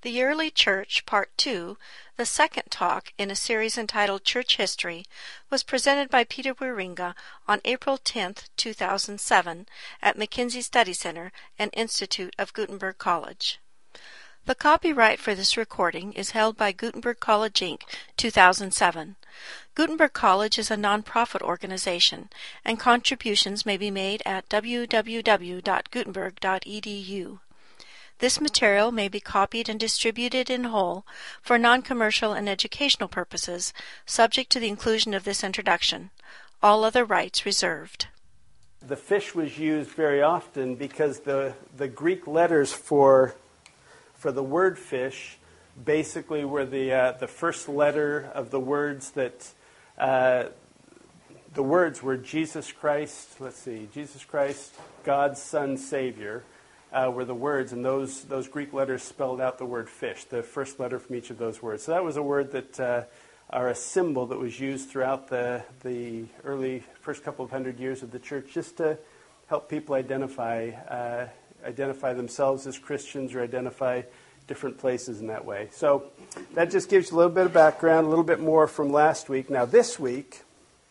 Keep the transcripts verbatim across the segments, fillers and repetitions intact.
The Early Church, Part two, the second talk in a series entitled Church History, was presented by Peter Wieringa on April tenth, two thousand seven, at McKinsey Study Center and Institute of Gutenberg College. The copyright for this recording is held by Gutenberg College, Incorporated, two thousand seven. Gutenberg College is a nonprofit organization, and contributions may be made at w w w dot gutenberg dot e d u. This material may be copied and distributed in whole for non-commercial and educational purposes, subject to the inclusion of this introduction. All other rights reserved. The fish was used very often because the, the Greek letters for, for the word fish basically were the, uh, the first letter of the words that, uh, the words were Jesus Christ, let's see, Jesus Christ, God's Son, Savior. Uh, were the words, and those those Greek letters spelled out the word fish, the first letter from each of those words. So that was a word that, uh, or a symbol that was used throughout the the early first couple of hundred years of the church, just to help people identify uh, identify themselves as Christians or identify different places in that way. So that just gives you a little bit of background, a little bit more from last week. Now this week,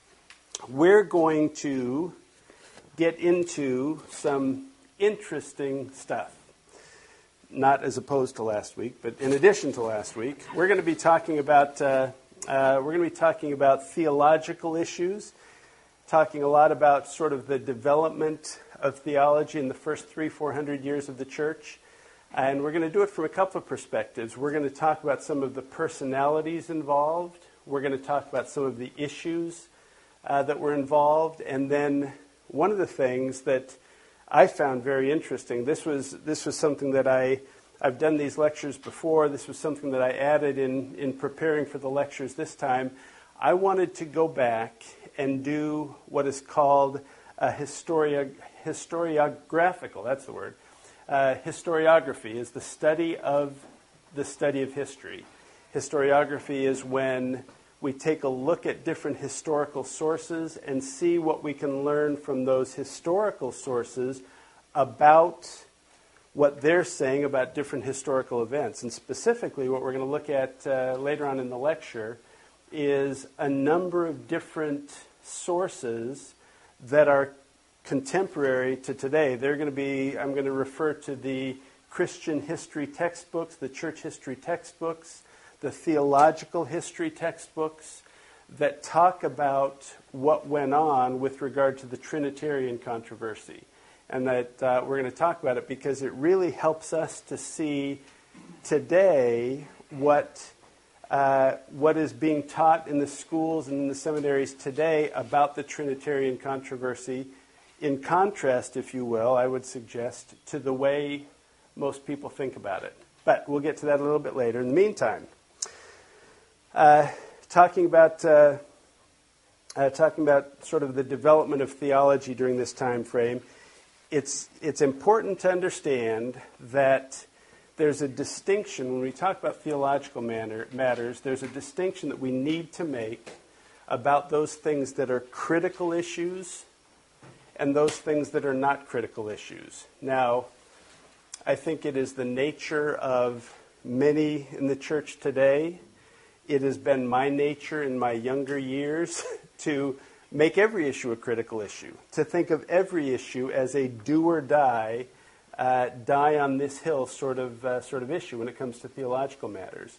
we're going to get into some interesting stuff. Not as opposed to last week, but in addition to last week, we're going to be talking about uh, uh, we're going to be talking about theological issues, talking a lot about sort of the development of theology in the first three, four hundred years of the church, and we're going to do it from a couple of perspectives. We're going to talk about some of the personalities involved. We're going to talk about some of the issues uh, that were involved, and then one of the things that I found very interesting. This was this was something that I I've done these lectures before. This was something that I added in in preparing for the lectures this time. I wanted to go back and do what is called a historia, historiographical. That's the word. Uh, historiography is the study of the study of history. Historiography is when we take a look at different historical sources and see what we can learn from those historical sources about what they're saying about different historical events. And specifically, what we're going to look at uh, later on in the lecture is a number of different sources that are contemporary to today. They're going to be, I'm going to refer to the Christian history textbooks, the church history textbooks, the theological history textbooks that talk about what went on with regard to the Trinitarian controversy. And that uh, we're going to talk about it because it really helps us to see today what uh, what is being taught in the schools and in the seminaries today about the Trinitarian controversy, in contrast, if you will, I would suggest, to the way most people think about it. But we'll get to that a little bit later. In the meantime, Uh, talking about uh, uh, talking about sort of the development of theology during this time frame, it's it's important to understand that there's a distinction when we talk about theological manner, matters. There's a distinction that we need to make about those things that are critical issues and those things that are not critical issues. Now, I think it is the nature of many in the church today. It has been my nature in my younger years to make every issue a critical issue, to think of every issue as a do or die, uh, die on this hill sort of uh, sort of issue when it comes to theological matters.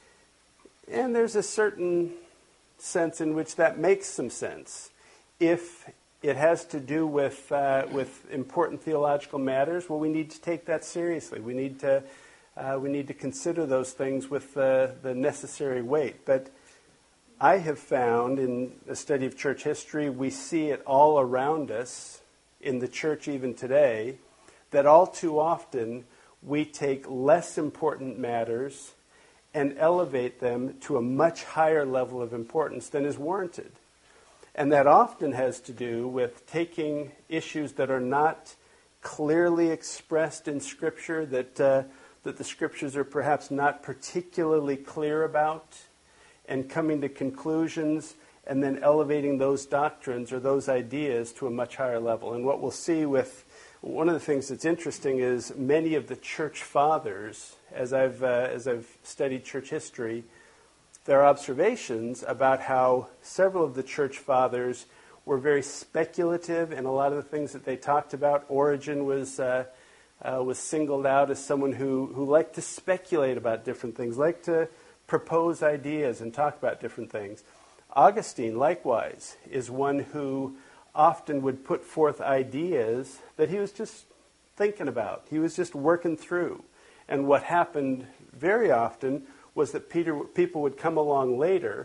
And there's a certain sense in which that makes some sense. If it has to do with uh, with important theological matters, well, we need to take that seriously. We need to Uh, we need to consider those things with uh, the necessary weight. But I have found in a study of church history, we see it all around us in the church even today, that all too often we take less important matters and elevate them to a much higher level of importance than is warranted. And that often has to do with taking issues that are not clearly expressed in Scripture, that uh, that the Scriptures are perhaps not particularly clear about, and coming to conclusions and then elevating those doctrines or those ideas to a much higher level. And what we'll see with one of the things that's interesting is many of the church fathers, as I've, uh, as I've studied church history, there are observations about how several of the church fathers were very speculative in a lot of the things that they talked about. Origen was uh, uh, was singled out as someone who, who liked to speculate about different things, liked to propose ideas and talk about different things. Augustine, likewise, is one who often would put forth ideas that he was just thinking about. He was just working through. And what happened very often was that Peter, people would come along later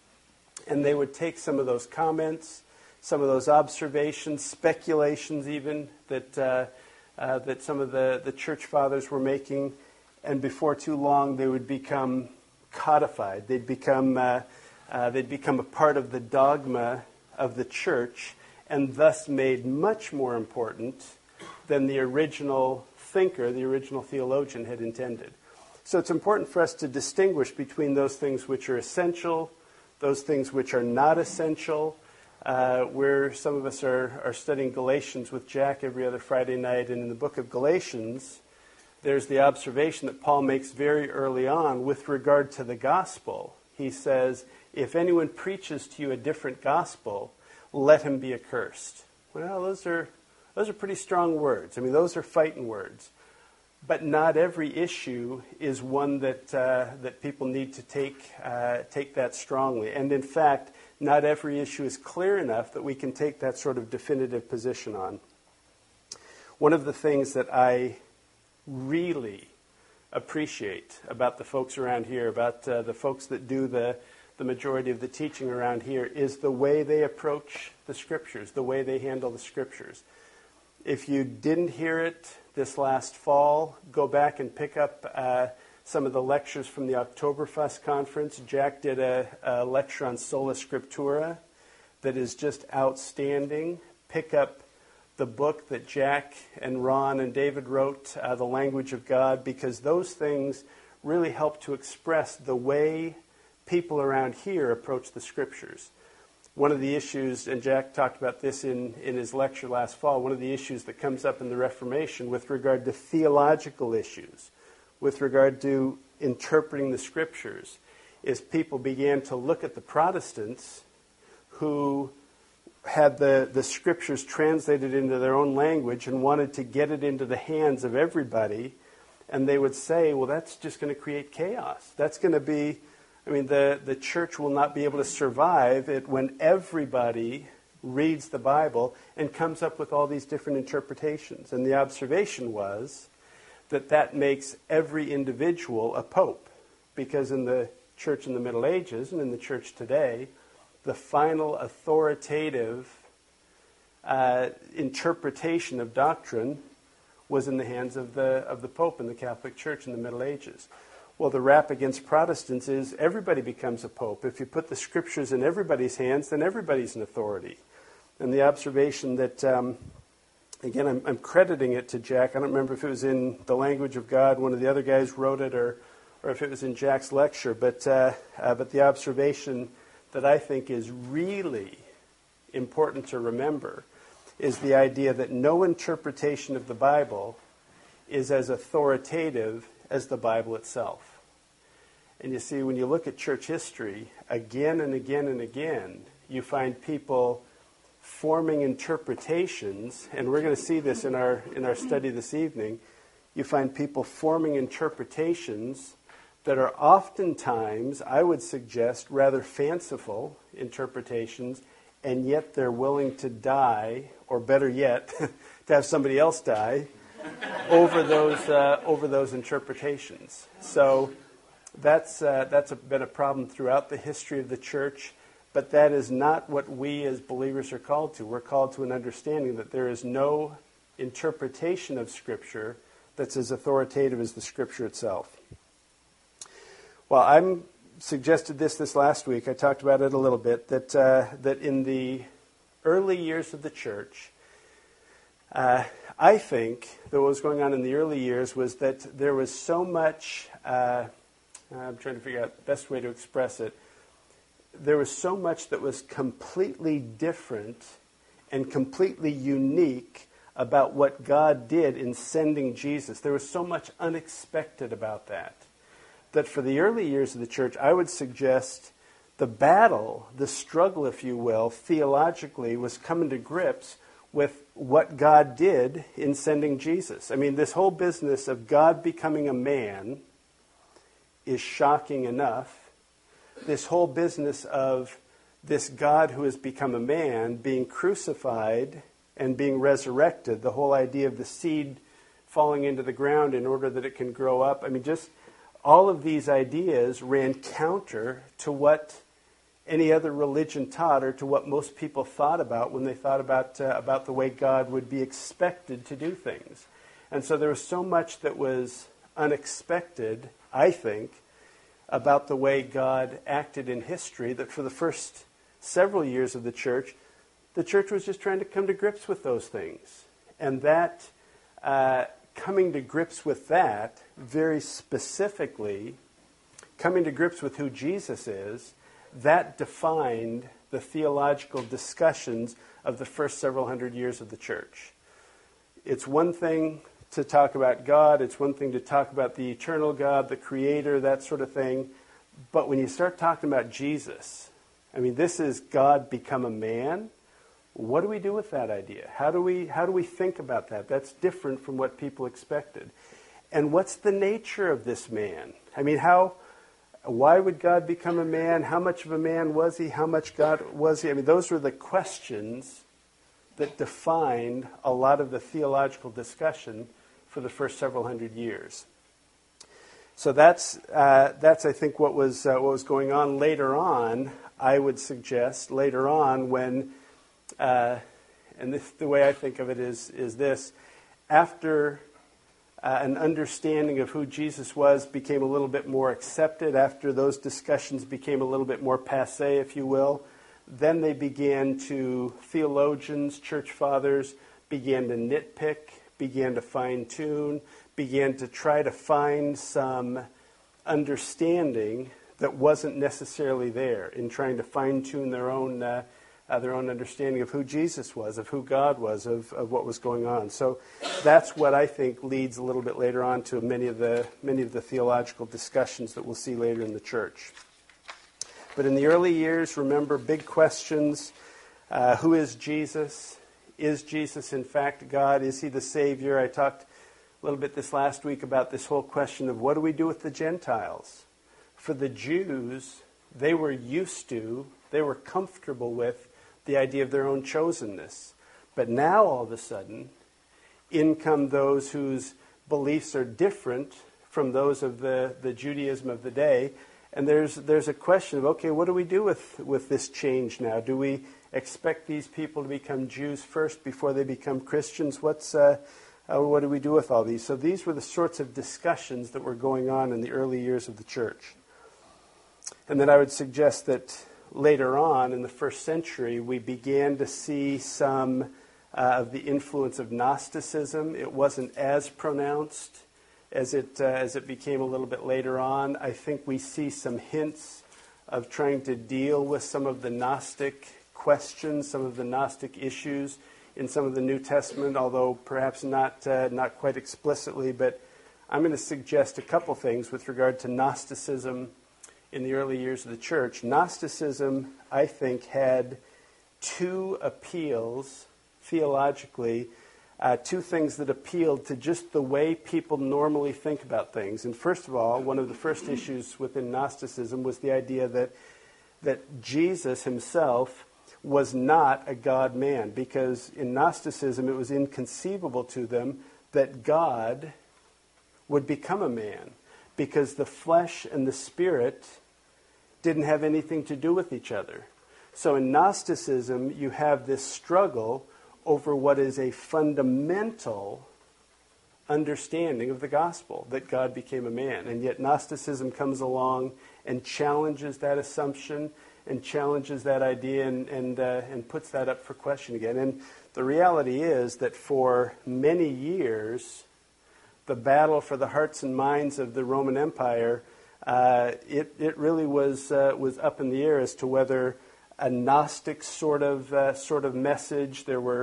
and they would take some of those comments, some of those observations, speculations even, that uh, uh, that some of the, the church fathers were making, and before too long they would become codified. They'd become, uh, uh, they'd become a part of the dogma of the church, and thus made much more important than the original thinker, the original theologian had intended. So it's important for us to distinguish between those things which are essential, those things which are not essential. Uh, where some of us are, are studying Galatians with Jack every other Friday night, and in the book of Galatians, there's the observation that Paul makes very early on with regard to the gospel. He says, if anyone preaches to you a different gospel, let him be accursed. Well, those are those are pretty strong words. I mean, those are fighting words. But not every issue is one that uh, that people need to take uh, take that strongly. And in fact, not every issue is clear enough that we can take that sort of definitive position on. One of the things that I really appreciate about the folks around here, about uh, the folks that do the, the majority of the teaching around here, is the way they approach the Scriptures, the way they handle the Scriptures. If you didn't hear it this last fall, go back and pick up uh, some of the lectures from the Oktoberfest conference. Jack did a, a lecture on Sola Scriptura that is just outstanding. Pick up the book that Jack and Ron and David wrote, uh, The Language of God, because those things really help to express the way people around here approach the Scriptures. One of the issues, and Jack talked about this in, in his lecture last fall, one of the issues that comes up in the Reformation with regard to theological issues, with regard to interpreting the Scriptures, is people began to look at the Protestants who had the, the Scriptures translated into their own language and wanted to get it into the hands of everybody, and they would say, well, that's just going to create chaos. That's going to be, I mean, the, the church will not be able to survive it when everybody reads the Bible and comes up with all these different interpretations. And the observation was that that makes every individual a pope, because in the church in the Middle Ages and in the church today, the final authoritative uh, interpretation of doctrine was in the hands of the of the Pope in the Catholic Church in the Middle Ages. Well, the rap against Protestants is everybody becomes a pope. If you put the Scriptures in everybody's hands, then everybody's an authority. And the observation that, um, again, I'm, I'm crediting it to Jack. I don't remember if it was in The Language of God, one of the other guys wrote it, or or if it was in Jack's lecture. But uh, uh, but the observation that I think is really important to remember is the idea that no interpretation of the Bible is as authoritative as the Bible itself. And you see, when you look at church history, again and again and again, you find people forming interpretations, and we're going to see this in our in our study this evening. You find people forming interpretations that are oftentimes, I would suggest, rather fanciful interpretations, and yet they're willing to die, or better yet, to have somebody else die, over those uh, over those interpretations. So that's uh, that's a, been a problem throughout the history of the church, but that is not what we as believers are called to. We're called to an understanding that there is no interpretation of Scripture that's as authoritative as the Scripture itself. Well, I suggested this this last week. I talked about it a little bit, that uh, that in the early years of the church, uh, I think that what was going on in the early years was that there was so much, uh, I'm trying to figure out the best way to express it, there was so much that was completely different and completely unique about what God did in sending Jesus. There was so much unexpected about that, that for the early years of the church, I would suggest the battle, the struggle, if you will, theologically, was coming to grips with what God did in sending Jesus. I mean, this whole business of God becoming a man is shocking enough. This whole business of this God who has become a man being crucified and being resurrected, the whole idea of the seed falling into the ground in order that it can grow up. I mean, just all of these ideas ran counter to what any other religion taught, or to what most people thought about when they thought about uh, about the way God would be expected to do things. And so there was so much that was unexpected, I think, about the way God acted in history, that for the first several years of the church, the church was just trying to come to grips with those things. And that, uh, coming to grips with that, very specifically, coming to grips with who Jesus is, that defined the theological discussions of the first several hundred years of the church. It's one thing to talk about God, it's one thing to talk about the eternal God, the Creator, that sort of thing. But when you start talking about Jesus, I mean, this is God become a man. What do we do with that idea? How do we how do we think about that? That's different from what people expected. And what's the nature of this man? I mean, how why would God become a man? How much of a man was he? How much God was he? I mean, those were the questions that defined a lot of the theological discussion for the first several hundred years. So that's uh, that's I think what was uh, what was going on later on. I would suggest later on when, uh, and this, the way I think of it is is this: after uh, an understanding of who Jesus was became a little bit more accepted, after those discussions became a little bit more passé, if you will, then they began to, theologians, church fathers, began to nitpick, began to fine-tune, began to try to find some understanding that wasn't necessarily there in trying to fine-tune their own uh, uh, their own understanding of who Jesus was, of who God was, of, of what was going on. So that's what I think leads a little bit later on to many of the many of the theological discussions that we'll see later in the church. But in the early years, remember, big questions. Uh, who is Jesus? Is Jesus in fact God? Is he the Savior? I talked a little bit this last week about this whole question of what do we do with the Gentiles? For the Jews, they were used to, they were comfortable with the idea of their own chosenness. But now, all of a sudden, in come those whose beliefs are different from those of the, the Judaism of the day. And there's there's a question of, okay, what do we do with, with this change now? Do we expect these people to become Jews first before they become Christians? What's uh, uh, what do we do with all these? So these were the sorts of discussions that were going on in the early years of the church. And then I would suggest that later on in the first century, we began to see some uh, of the influence of Gnosticism. It wasn't as pronounced as it uh, as it became a little bit later on. I think we see some hints of trying to deal with some of the Gnostic questions, some of the Gnostic issues in some of the New Testament, although perhaps not uh, not quite explicitly. But I'm going to suggest a couple things with regard to Gnosticism in the early years of the church. Gnosticism, I think, had two appeals theologically. Uh, two things that appealed to just the way people normally think about things. And first of all, one of the first issues within Gnosticism was the idea that that Jesus himself was not a God-man, because in Gnosticism it was inconceivable to them that God would become a man, because the flesh and the spirit didn't have anything to do with each other. So in Gnosticism, you have this struggle over what is a fundamental understanding of the gospel, that God became a man. And yet Gnosticism comes along and challenges that assumption and challenges that idea and, and, uh, and puts that up for question again. And the reality is that for many years, the battle for the hearts and minds of the Roman Empire, uh, it, it really was, uh, was up in the air as to whether a Gnostic sort of uh, sort of message. There were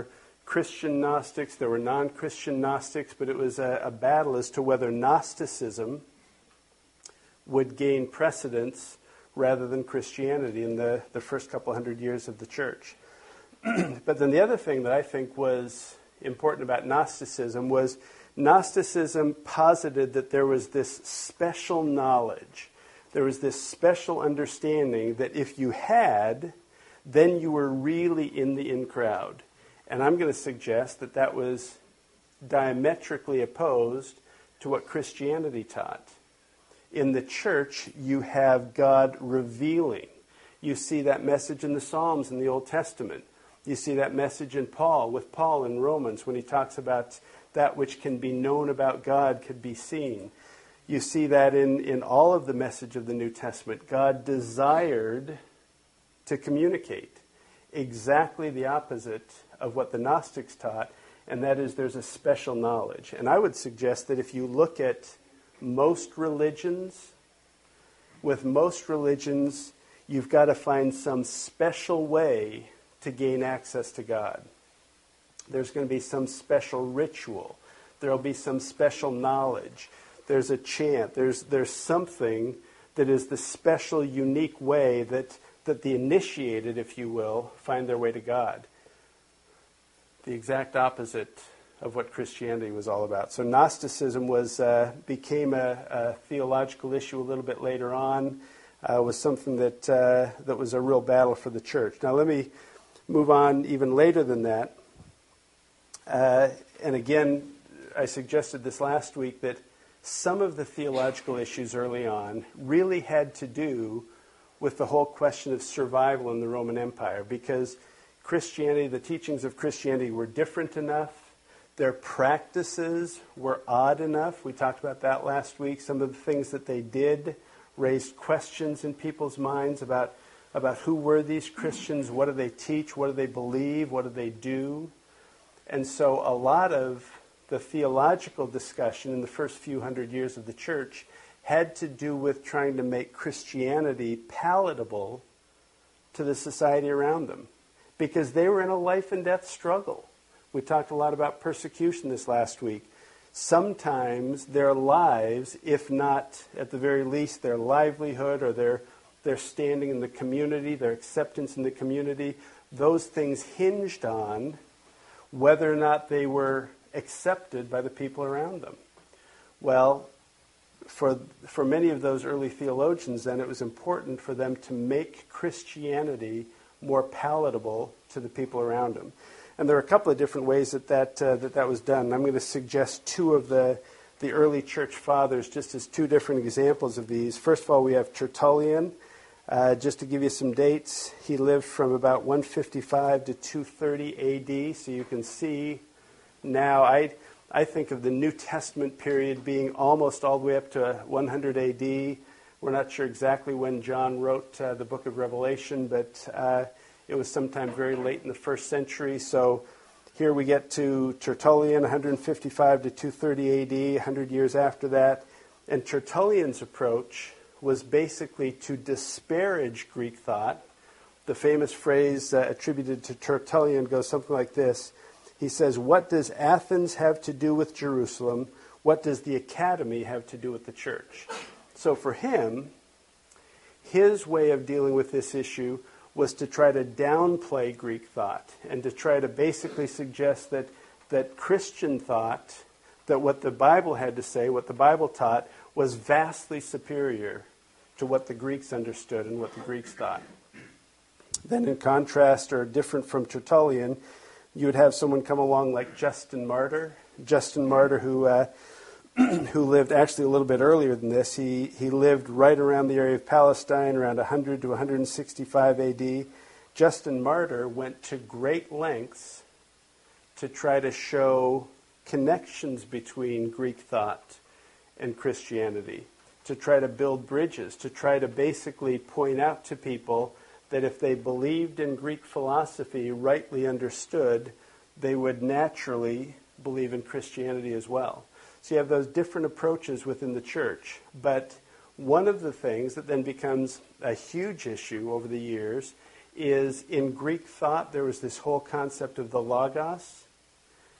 Christian Gnostics, there were non-Christian Gnostics, but it was a, a battle as to whether Gnosticism would gain precedence rather than Christianity in the, the first couple hundred years of the church. But then the other thing that I think was important about Gnosticism was Gnosticism posited that there was this special knowledge, there was this special understanding that if you had, then you were really in the in crowd. And I'm going to suggest that that was diametrically opposed to what Christianity taught. In the church, you have God revealing. You see that message in the Psalms in the Old Testament. You see that message in Paul, with Paul in Romans, when he talks about that which can be known about God could be seen. You see that in, in all of the message of the New Testament. God desired to communicate exactly the opposite of what the Gnostics taught, and that is there's a special knowledge. And I would suggest that if you look at most religions, with most religions, you've got to find some special way to gain access to God. There's going to be some special ritual. There'll be some special knowledge. There's a chant. There's there's something that is the special, unique way that, that the initiated, if you will, find their way to God. The exact opposite of what Christianity was all about. So Gnosticism was uh, became a, a theological issue a little bit later on. Uh, was something that uh, that was a real battle for the church. Now let me move on even later than that. Uh, and again, I suggested this last week that some of the theological issues early on really had to do with the whole question of survival in the Roman Empire, because Christianity, the teachings of Christianity were different enough. Their practices were odd enough. We talked about that last week. Some of the things that they did raised questions in people's minds about, about who were these Christians, what do they teach, what do they believe, what do they do. And so a lot of the theological discussion in the first few hundred years of the church had to do with trying to make Christianity palatable to the society around them, because they were in a life and death struggle. We talked a lot about persecution this last week. Sometimes their lives, if not at the very least their livelihood or their, their standing in the community, their acceptance in the community, those things hinged on whether or not they were accepted by the people around them. Well, for for many of those early theologians, then, it was important for them to make Christianity more palatable to the people around them. And there are a couple of different ways that that, uh, that, that was done. And I'm going to suggest two of the, the early church fathers just as two different examples of these. First of all, we have Tertullian. Uh, just to give you some dates, he lived from about one fifty-five to two thirty A D, so you can see now, I I think of the New Testament period being almost all the way up to one hundred A D. We're not sure exactly when John wrote uh, the book of Revelation, but uh, it was sometime very late in the first century. So here we get to Tertullian, one fifty-five to two thirty A D, one hundred years after that. And Tertullian's approach was basically to disparage Greek thought. The famous phrase uh, attributed to Tertullian goes something like this. He says, "What does Athens have to do with Jerusalem? What does the academy have to do with the church?" So for him, his way of dealing with this issue was to try to downplay Greek thought and to try to basically suggest that, that Christian thought, that what the Bible had to say, what the Bible taught, was vastly superior to what the Greeks understood and what the Greeks thought. Then in contrast, or different from Tertullian, you would have someone come along like Justin Martyr. Justin Martyr, who uh, who lived actually a little bit earlier than this. He he lived right around the area of Palestine, around one hundred to one sixty-five A D. Justin Martyr went to great lengths to try to show connections between Greek thought and Christianity, to try to build bridges, to try to basically point out to people that if they believed in Greek philosophy rightly understood, they would naturally believe in Christianity as well. So you have those different approaches within the church. But one of the things that then becomes a huge issue over the years is in Greek thought there was this whole concept of the logos.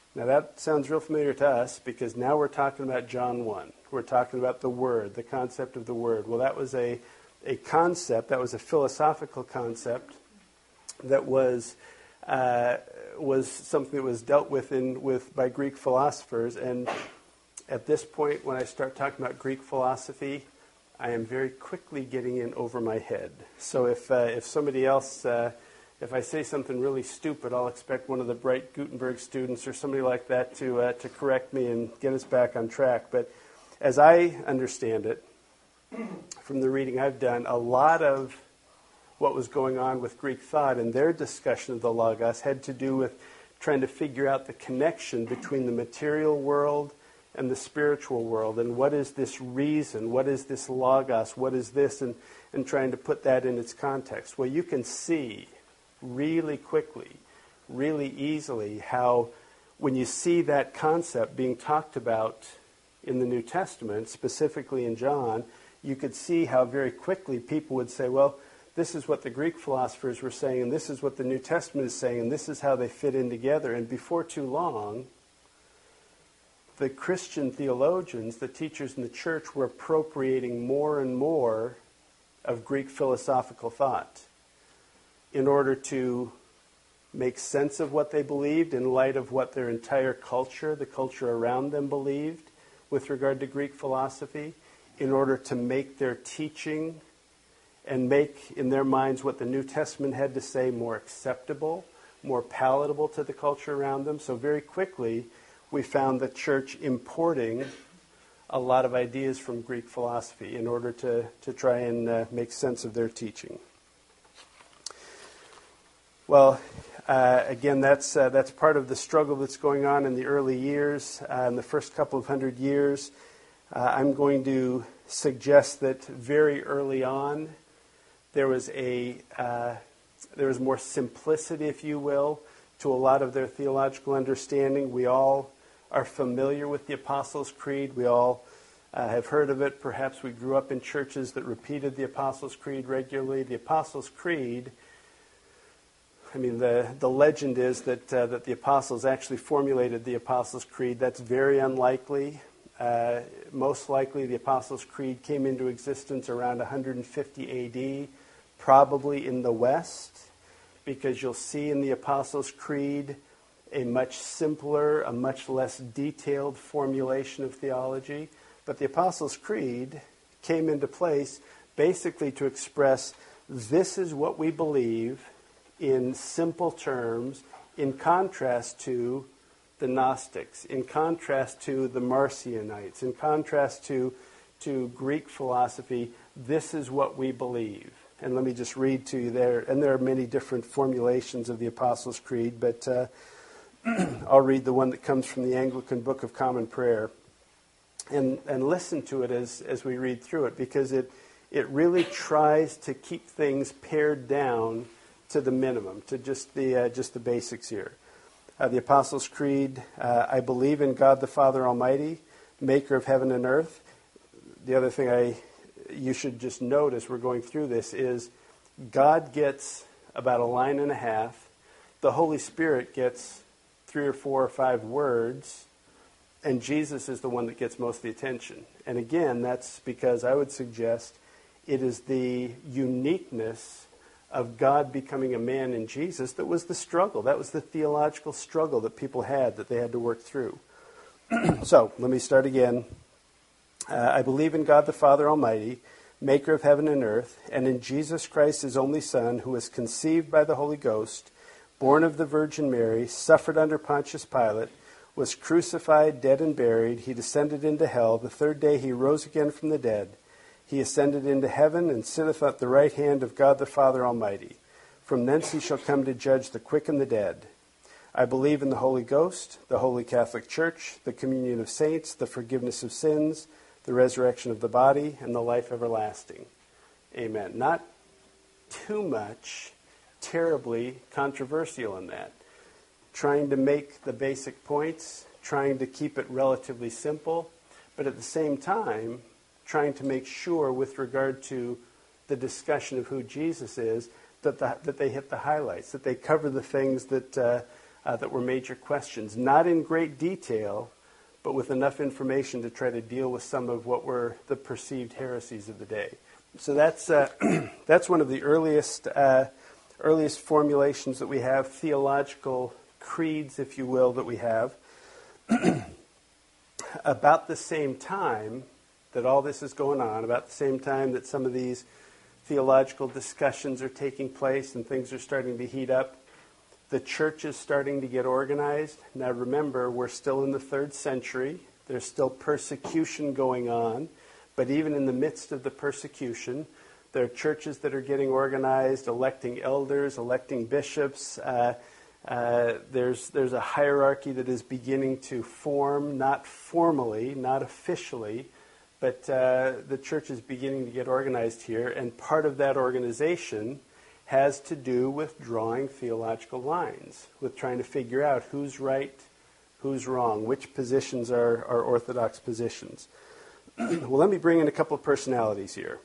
Now that sounds real familiar to us because now we're talking about John one. We're talking about the Word, the concept of the Word. Well, that was a, a concept, that was a philosophical concept that was uh, was something that was dealt with in with by Greek philosophers. And at this point, when I start talking about Greek philosophy, I am very quickly getting in over my head. So if uh, if somebody else, uh, if I say something really stupid, I'll expect one of the bright Gutenberg students or somebody like that to uh, to correct me and get us back on track. But as I understand it, from the reading I've done, a lot of what was going on with Greek thought and their discussion of the Logos had to do with trying to figure out the connection between the material world and the spiritual world, and what is this reason, what is this Logos, what is this, and, and trying to put that in its context. Well, you can see really quickly, really easily, how when you see that concept being talked about in the New Testament, specifically in John, you could see how very quickly people would say, well, this is what the Greek philosophers were saying, and this is what the New Testament is saying, and this is how they fit in together. And before too long, the Christian theologians, the teachers in the church, were appropriating more and more of Greek philosophical thought in order to make sense of what they believed in light of what their entire culture, the culture around them, believed with regard to Greek philosophy, in order to make their teaching and make in their minds what the New Testament had to say more acceptable, more palatable to the culture around them. So very quickly, we found the church importing a lot of ideas from Greek philosophy in order to, to try and uh, make sense of their teaching. Well, uh, again, that's uh, that's part of the struggle that's going on in the early years, uh, in the first couple of hundred years. Uh, I'm going to suggest that very early on, there was a uh, there was more simplicity, if you will, to a lot of their theological understanding. We all are familiar with the Apostles' Creed. We all uh, have heard of it. Perhaps we grew up in churches that repeated the Apostles' Creed regularly. The Apostles' Creed, I mean, the, the legend is that uh, that the apostles actually formulated the Apostles' Creed. That's very unlikely. Uh, most likely the Apostles' Creed came into existence around one hundred fifty A D, probably in the West, because you'll see in the Apostles' Creed a much simpler, a much less detailed formulation of theology. But the Apostles' Creed came into place basically to express this is what we believe in simple terms, in contrast to the Gnostics, in contrast to the Marcionites, in contrast to, to Greek philosophy. This is what we believe. And let me just read to you there. And there are many different formulations of the Apostles' Creed, but uh, I'll read the one that comes from the Anglican Book of Common Prayer. And, and listen to it as, as we read through it, because it, it really tries to keep things pared down to the minimum, to just the, uh, just the basics here. Uh, the Apostles' Creed, uh, I believe in God the Father Almighty, maker of heaven and earth. The other thing I you should just note as we're going through this is God gets about a line and a half. The Holy Spirit gets three or four or five words, and Jesus is the one that gets most of the attention. And again, that's because I would suggest it is the uniqueness of God becoming a man in Jesus that was the struggle. That was the theological struggle that people had, that they had to work through. So, let me start again. Uh, I believe in God the Father Almighty, maker of heaven and earth, and in Jesus Christ, his only Son, who was conceived by the Holy Ghost, born of the Virgin Mary, suffered under Pontius Pilate, was crucified, dead, and buried. He descended into hell. The third day he rose again from the dead. He ascended into heaven and sitteth at the right hand of God the Father Almighty. From thence he shall come to judge the quick and the dead. I believe in the Holy Ghost, the Holy Catholic Church, the communion of saints, the forgiveness of sins, the resurrection of the body, and the life everlasting. Amen. Not too much terribly controversial in that. Trying to make the basic points, trying to keep it relatively simple, but at the same time, trying to make sure with regard to the discussion of who Jesus is, that the, that they hit the highlights, that they cover the things that uh, uh, that were major questions, not in great detail, but with enough information to try to deal with some of what were the perceived heresies of the day. So that's uh, that's one of the earliest uh, earliest formulations that we have, theological creeds, if you will, that we have. About the same time that all this is going on, about the same time that some of these theological discussions are taking place and things are starting to heat up, the church is starting to get organized. Now remember, we're still in the third century. There's still persecution going on. But even in the midst of the persecution, there are churches that are getting organized, electing elders, electing bishops. Uh, uh, there's, there's a hierarchy that is beginning to form, not formally, not officially, but uh, the church is beginning to get organized here. And part of that organization has to do with drawing theological lines, with trying to figure out who's right, who's wrong, which positions are, are orthodox positions. Well, let me bring in a couple of personalities here.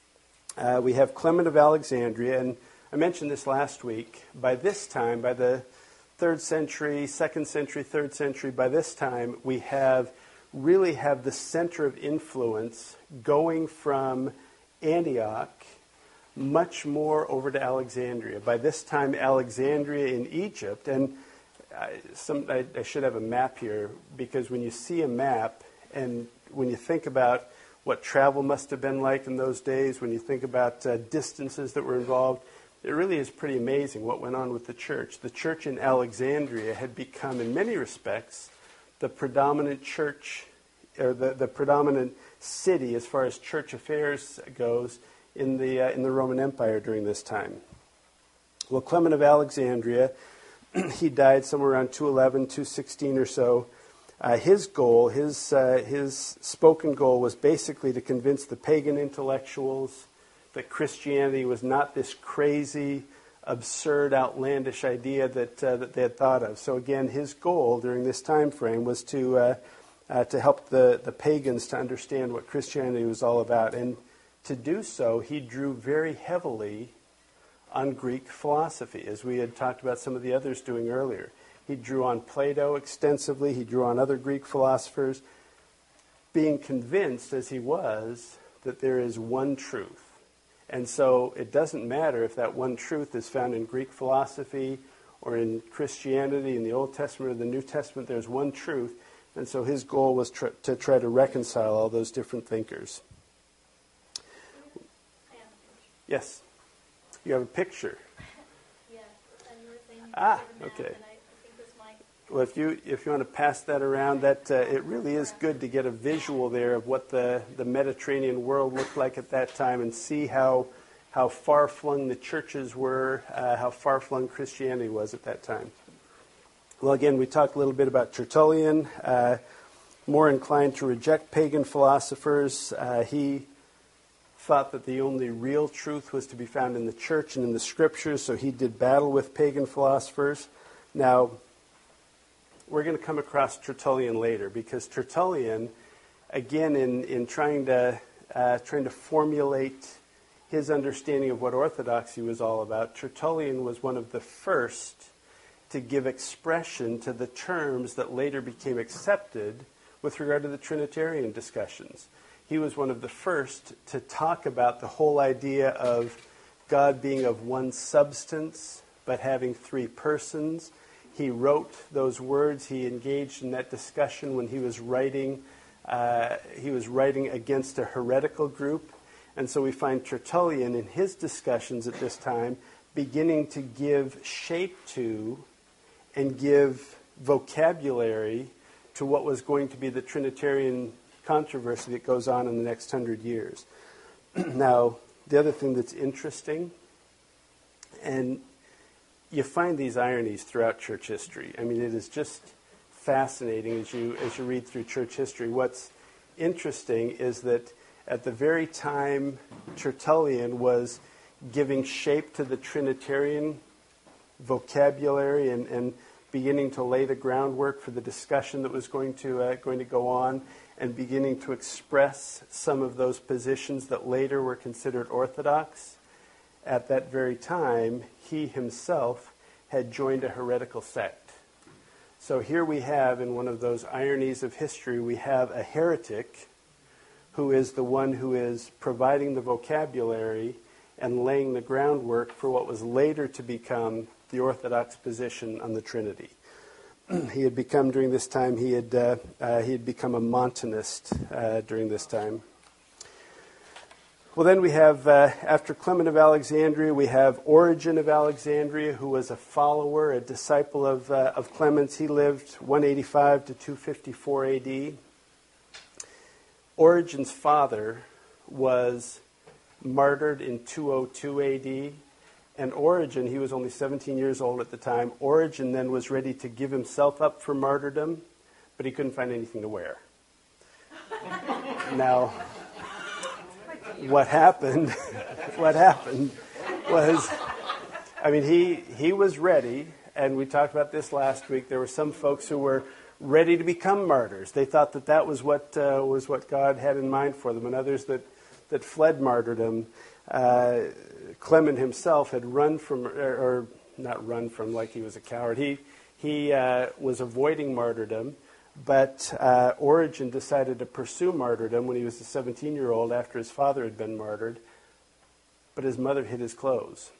Uh, we have Clement of Alexandria, and I mentioned this last week. By this time, by the third century, second century, third century, by this time, we have really have the center of influence going from Antioch much more over to Alexandria. By this time, Alexandria in Egypt, and I, some, I, I should have a map here, because when you see a map, and when you think about what travel must have been like in those days, when you think about uh, distances that were involved, it really is pretty amazing what went on with the church. The church in Alexandria had become, in many respects, the predominant church, or the, the predominant city as far as church affairs goes in the uh, in the Roman Empire during this time. Well, Clement of Alexandria, he died somewhere around two eleven, two sixteen or so. Uh, his goal, his uh, his spoken goal, was basically to convince the pagan intellectuals that Christianity was not this crazy, absurd, outlandish idea that uh, that they had thought of. So again, his goal during this time frame was to uh, uh, to help the, the pagans to understand what Christianity was all about. And to do so, he drew very heavily on Greek philosophy, as we had talked about some of the others doing earlier. He drew on Plato extensively. He drew on other Greek philosophers, being convinced, as he was, that there is one truth. And so it doesn't matter if that one truth is found in Greek philosophy or in Christianity, in the Old Testament or the New Testament, there's one truth. And so his goal was tr- to try to reconcile all those different thinkers. Yes? You have a picture? Yeah. And you were saying Ah, the map, okay. and I, I think this might... Well, if you if you want to pass that around, that uh, it really is good to get a visual there of what the, the Mediterranean world looked like at that time, and see how how far-flung the churches were, uh, how far-flung Christianity was at that time. Well, again, we talked a little bit about Tertullian, uh, more inclined to reject pagan philosophers. Uh, he thought that the only real truth was to be found in the church and in the scriptures, so he did battle with pagan philosophers. Now, we're going to come across Tertullian later, because Tertullian, again, in, in trying to uh, trying to formulate his understanding of what orthodoxy was all about, Tertullian was one of the first to give expression to the terms that later became accepted with regard to the Trinitarian discussions. He was one of the first to talk about the whole idea of God being of one substance, but having three persons. He wrote those words. He engaged in that discussion when he was writing. Uh, he was writing against a heretical group, and so we find Tertullian in his discussions at this time beginning to give shape to and give vocabulary to what was going to be the Trinitarian controversy that goes on in the next hundred years. Now, the other thing that's interesting, and you find these ironies throughout church history. I mean, it is just fascinating as you as you read through church history. What's interesting is that at the very time Tertullian was giving shape to the Trinitarian vocabulary and, and beginning to lay the groundwork for the discussion that was going to uh, going to go on, and beginning to express some of those positions that later were considered orthodox, at that very time, he himself had joined a heretical sect. So here we have, in one of those ironies of history, we have a heretic who is the one who is providing the vocabulary and laying the groundwork for what was later to become the Orthodox position on the Trinity. He had become, during this time, he had uh, uh, he had become a Montanist uh, during this time. Well, then we have, uh, after Clement of Alexandria, we have Origen of Alexandria, who was a follower, a disciple of uh, of Clement's. He lived one eighty-five to two fifty-four A D. Origen's father was martyred in two oh two A D, and Origen, he was only seventeen years old at the time. Origen then was ready to give himself up for martyrdom, but he couldn't find anything to wear. Now, what happened, what happened was, I mean, he, he was ready, and we talked about this last week. There were some folks who were ready to become martyrs. They thought that that was what uh, was what God had in mind for them, and others that, that fled martyrdom. Uh, Clement himself had run from, or, or not run from like he was a coward. He, he uh, was avoiding martyrdom. But uh, Origen decided to pursue martyrdom when he was a seventeen-year-old after his father had been martyred, but his mother hid his clothes.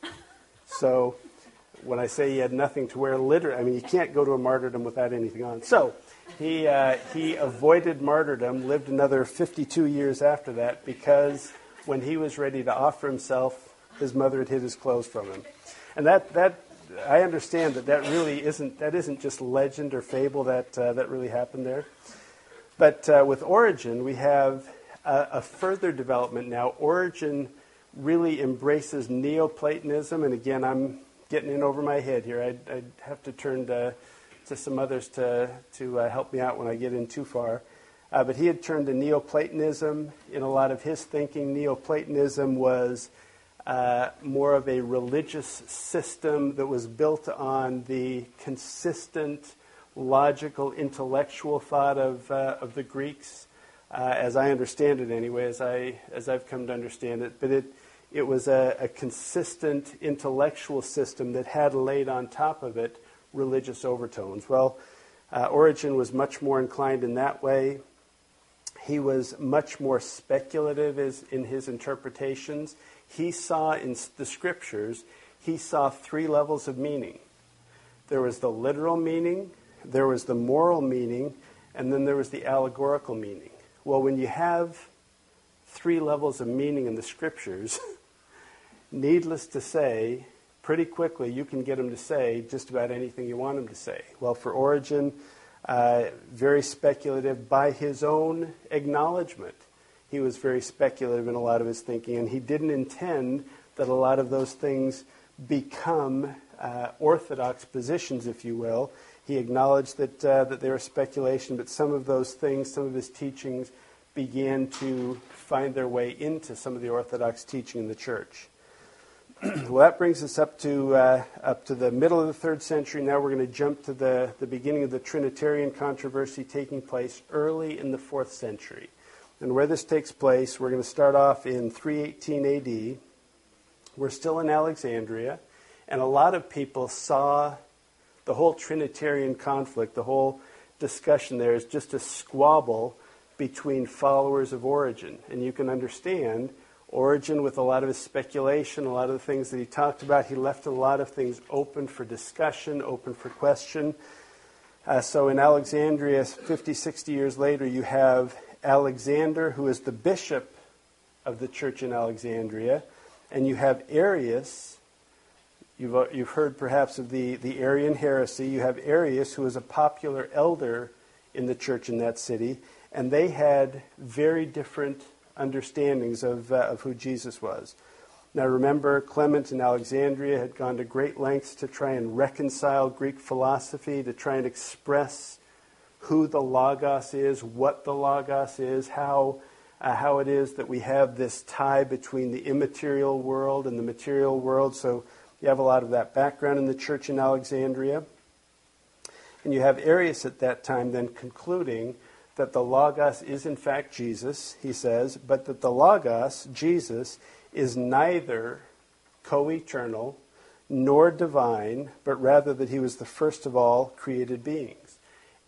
So when I say he had nothing to wear, literally, I mean, you can't go to a martyrdom without anything on. So he, uh, he avoided martyrdom, lived another fifty-two years after that, because when he was ready to offer himself, his mother had hid his clothes from him. And that... that I understand that that really isn't, that isn't just legend or fable, that uh, that really happened there. But uh, with Origen, we have a, a further development now. Origen really embraces Neoplatonism, and again, I'm getting in over my head here. I'd, I'd have to turn to, to some others to, to uh, help me out when I get in too far. Uh, but he had turned to Neoplatonism in a lot of his thinking. Neoplatonism was Uh, more of a religious system that was built on the consistent, logical, intellectual thought of uh, of the Greeks, uh, as I understand it anyway, as I as I've come to understand it. But it it was a, a consistent intellectual system that had laid on top of it religious overtones. Well, uh, Origen was much more inclined in that way. He was much more speculative as, in his interpretations. He saw in the scriptures, he saw three levels of meaning. There was the literal meaning, there was the moral meaning, and then there was the allegorical meaning. Well, when you have three levels of meaning in the scriptures, needless to say, pretty quickly you can get them to say just about anything you want them to say. Well, for Origen, uh, very speculative by his own acknowledgement. He was very speculative in a lot of his thinking, and he didn't intend that a lot of those things become uh, orthodox positions, if you will. He acknowledged that uh, that they were speculation, but some of those things, some of his teachings, began to find their way into some of the orthodox teaching in the church. Well, that brings us up to uh, up to the middle of the third century. Now we're going to jump to the, the beginning of the Trinitarian controversy taking place early in the fourth century. And where this takes place, we're going to start off in three eighteen A D. We're still in Alexandria, and a lot of people saw the whole Trinitarian conflict, the whole discussion there, as just a squabble between followers of Origen. And you can understand Origen, with a lot of his speculation, a lot of the things that he talked about, he left a lot of things open for discussion, open for question. Uh, so in Alexandria, fifty, sixty years later, you have Alexander, who is the bishop of the church in Alexandria, and you have Arius. You've, uh, you've heard perhaps of the, the Arian heresy. You have Arius, who is a popular elder in the church in that city, and they had very different understandings of, uh, of who Jesus was. Now remember, Clement in Alexandria had gone to great lengths to try and reconcile Greek philosophy, to try and express who the Logos is, what the Logos is, how uh, how it is that we have this tie between the immaterial world and the material world. So you have a lot of that background in the church in Alexandria. And you have Arius at that time then concluding that the Logos is in fact Jesus, he says, but that the Logos, Jesus, is neither co-eternal nor divine, but rather that he was the first of all created beings.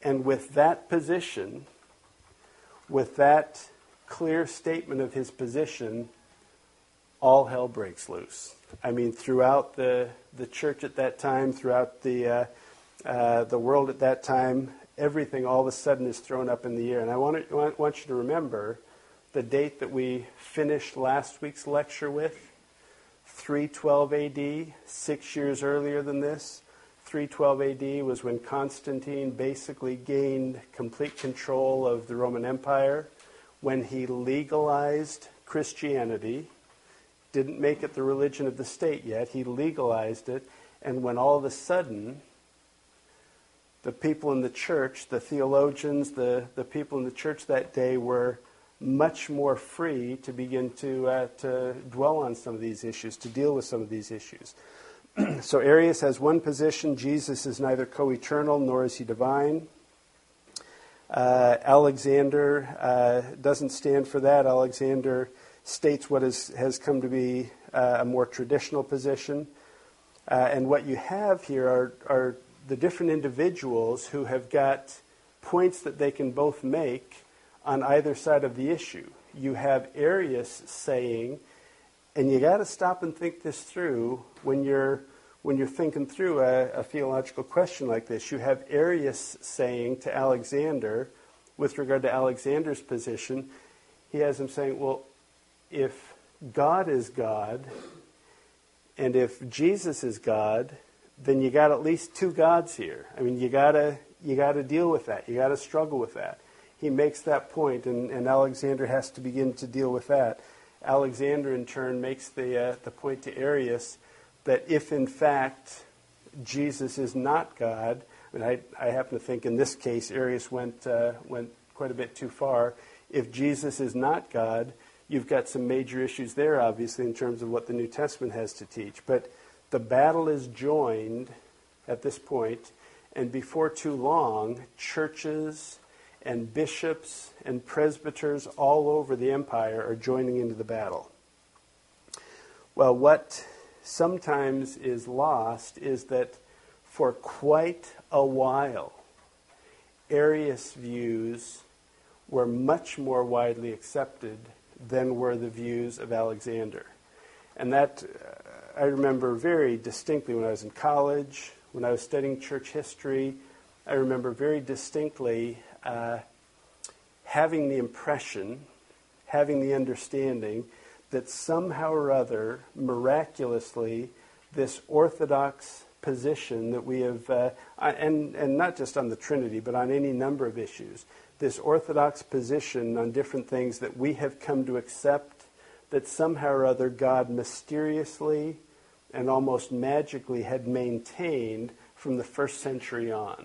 And with that position, with that clear statement of his position, all hell breaks loose. I mean, throughout the, the church at that time, throughout the uh, uh, the world at that time, everything all of a sudden is thrown up in the air. And I want, to, want, want you to remember the date that we finished last week's lecture with, three twelve A D, six years earlier than this. three twelve A D was when Constantine basically gained complete control of the Roman Empire, when he legalized Christianity, didn't make it the religion of the state yet, he legalized it, and when all of a sudden the people in the church, the theologians, the, the people in the church that day were much more free to begin to, uh, to dwell on some of these issues, to deal with some of these issues. So Arius has one position: Jesus is neither co-eternal nor is he divine. Uh, Alexander uh, doesn't stand for that. Alexander states what is, has come to be uh, a more traditional position. Uh, and what you have here are, are the different individuals who have got points that they can both make on either side of the issue. You have Arius saying, and you got to stop and think this through when you're when you're thinking through a, a theological question like this. You have Arius saying to Alexander, with regard to Alexander's position, he has him saying, well, if God is God, and if Jesus is God, then you got at least two gods here. I mean, you gotta you gotta deal with that. You gotta struggle with that. He makes that point, and, and Alexander has to begin to deal with that. Alexander, in turn, makes the uh, the point to Arius that if, in fact, Jesus is not God, I mean, I, I happen to think in this case Arius went uh, went quite a bit too far. If Jesus is not God, you've got some major issues there, obviously, in terms of what the New Testament has to teach. But the battle is joined at this point, and before too long, churches and bishops and presbyters all over the empire are joining into the battle. Well, what sometimes is lost is that for quite a while, Arius' views were much more widely accepted than were the views of Alexander. And that, uh, I remember very distinctly when I was in college, when I was studying church history, I remember very distinctly uh, having the impression, having the understanding that somehow or other, miraculously, this orthodox position that we have, uh, and, and not just on the Trinity, but on any number of issues, this orthodox position on different things that we have come to accept, that somehow or other God mysteriously and almost magically had maintained from the first century on.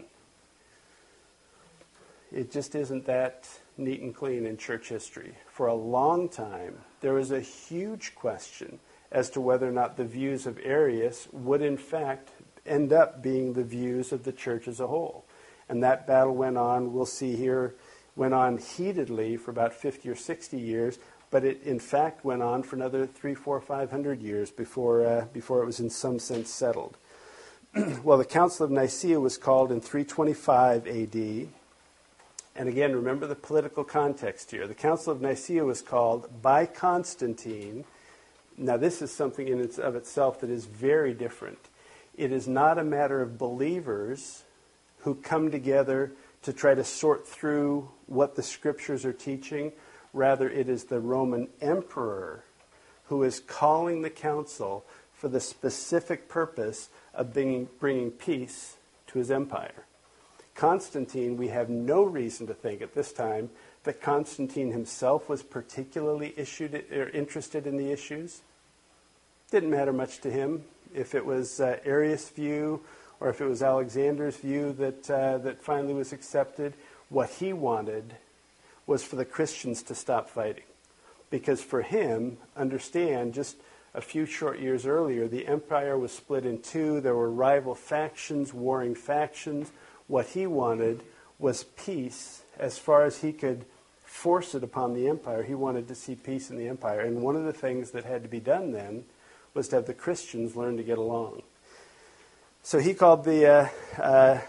It just isn't that neat and clean in church history. For a long time, there was a huge question as to whether or not the views of Arius would in fact end up being the views of the church as a whole. And that battle went on, we'll see here, went on heatedly for about fifty or sixty years, but it in fact went on for another three, four, five hundred years before, uh, before it was in some sense settled. Well, the Council of Nicaea was called in three twenty-five A D, and again, remember the political context here. The Council of Nicaea was called by Constantine. Now, this is something in its, of itself that is very different. It is not a matter of believers who come together to try to sort through what the Scriptures are teaching. Rather, it is the Roman emperor who is calling the council for the specific purpose of bringing, bringing peace to his empire. Constantine, we have no reason to think at this time that Constantine himself was particularly issued, or interested in the issues. Didn't matter much to him if it was uh, Arius' view or if it was Alexander's view that uh, that finally was accepted. What he wanted was for the Christians to stop fighting. Because for him, understand, just a few short years earlier, the empire was split in two. There were rival factions, warring factions. What he wanted was peace as far as he could force it upon the empire. He wanted to see peace in the empire. And one of the things that had to be done then was to have the Christians learn to get along. So he called the, uh, uh,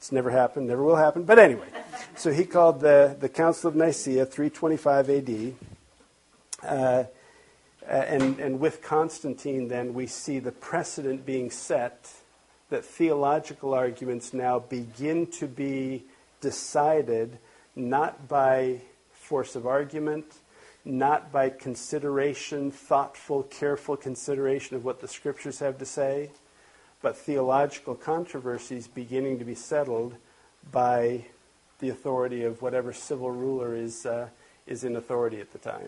It's never happened, never will happen. But anyway, so he called the, the Council of Nicaea, three twenty-five A D. Uh, and, and with Constantine, then, we see the precedent being set that theological arguments now begin to be decided not by force of argument, not by consideration, thoughtful, careful consideration of what the Scriptures have to say, but theological controversies beginning to be settled by the authority of whatever civil ruler is uh, is in authority at the time.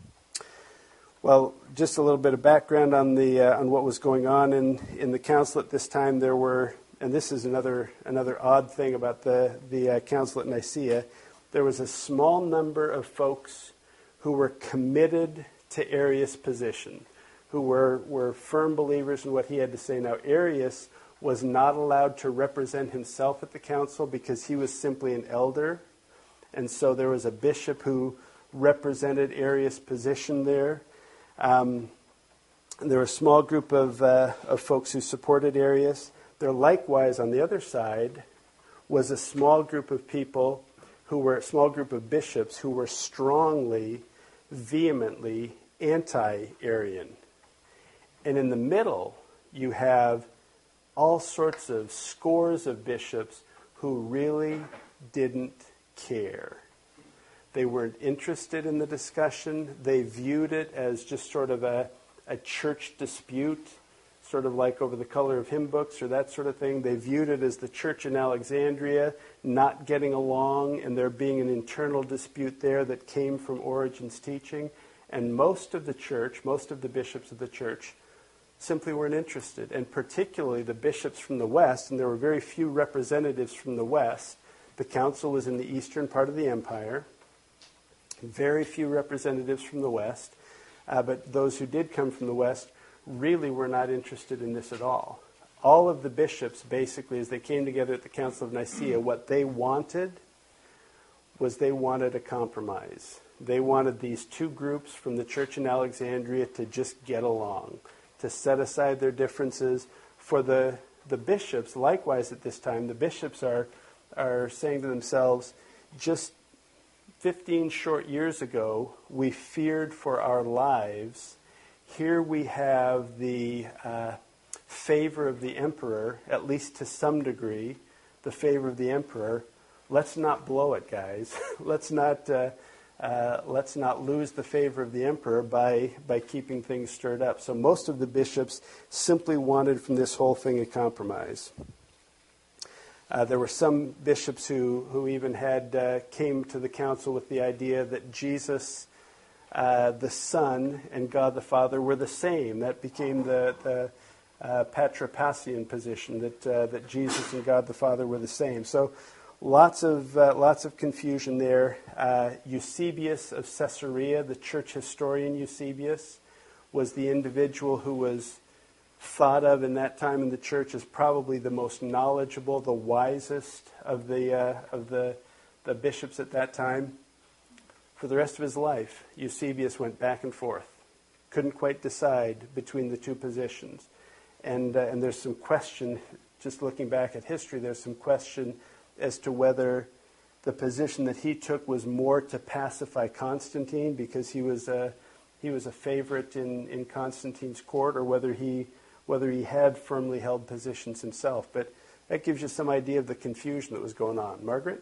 Well, just a little bit of background on the uh, on what was going on in, in the council at this time. There were, and this is another another odd thing about the the uh, council at Nicaea. There was a small number of folks who were committed to Arius' position, who were, were firm believers in what he had to say. Now, Arius was not allowed to represent himself at the council because he was simply an elder. And so there was a bishop who represented Arius' position there. Um, and there were a small group of, uh, of folks who supported Arius. There likewise, on the other side, was a small group of people who were, a small group of bishops who were strongly, vehemently anti-Arian. And in the middle, you have all sorts of scores of bishops who really didn't care. They weren't interested in the discussion. They viewed it as just sort of a, a church dispute, sort of like over the color of hymn books or that sort of thing. They viewed it as the church in Alexandria not getting along and there being an internal dispute there that came from Origen's teaching. And most of the church, most of the bishops of the church, simply weren't interested. And particularly the bishops from the West, and there were very few representatives from the West. The council was in the eastern part of the empire. Very few representatives from the West. Uh, but those who did come from the West really were not interested in this at all. All of the bishops, basically, as they came together at the Council of Nicaea, what they wanted was they wanted a compromise. They wanted these two groups from the church in Alexandria to just get along, to set aside their differences. For the, the bishops, likewise at this time, the bishops are, are saying to themselves, just fifteen short years ago, we feared for our lives. Here we have the uh, favor of the emperor, at least to some degree, the favor of the emperor. Let's not blow it, guys. let's not uh, uh, let's not lose the favor of the emperor by by keeping things stirred up. So most of the bishops simply wanted from this whole thing a compromise. Uh, there were some bishops who who even had uh, came to the council with the idea that Jesus, Uh, the Son and God the Father were the same. That became the, the uh, Patripassian position, that uh, that Jesus and God the Father were the same. So lots of uh, lots of confusion there. Uh, Eusebius of Caesarea, the church historian Eusebius, was the individual who was thought of in that time in the church as probably the most knowledgeable, the wisest of the uh, of the the bishops at that time. For the rest of his life, Eusebius went back and forth. Couldn't quite decide between the two positions. And, uh, and there's some question, just looking back at history, there's some question as to whether the position that he took was more to pacify Constantine because he was a, he was a favorite in, in Constantine's court, or whether he, whether he had firmly held positions himself. But that gives you some idea of the confusion that was going on. Margaret?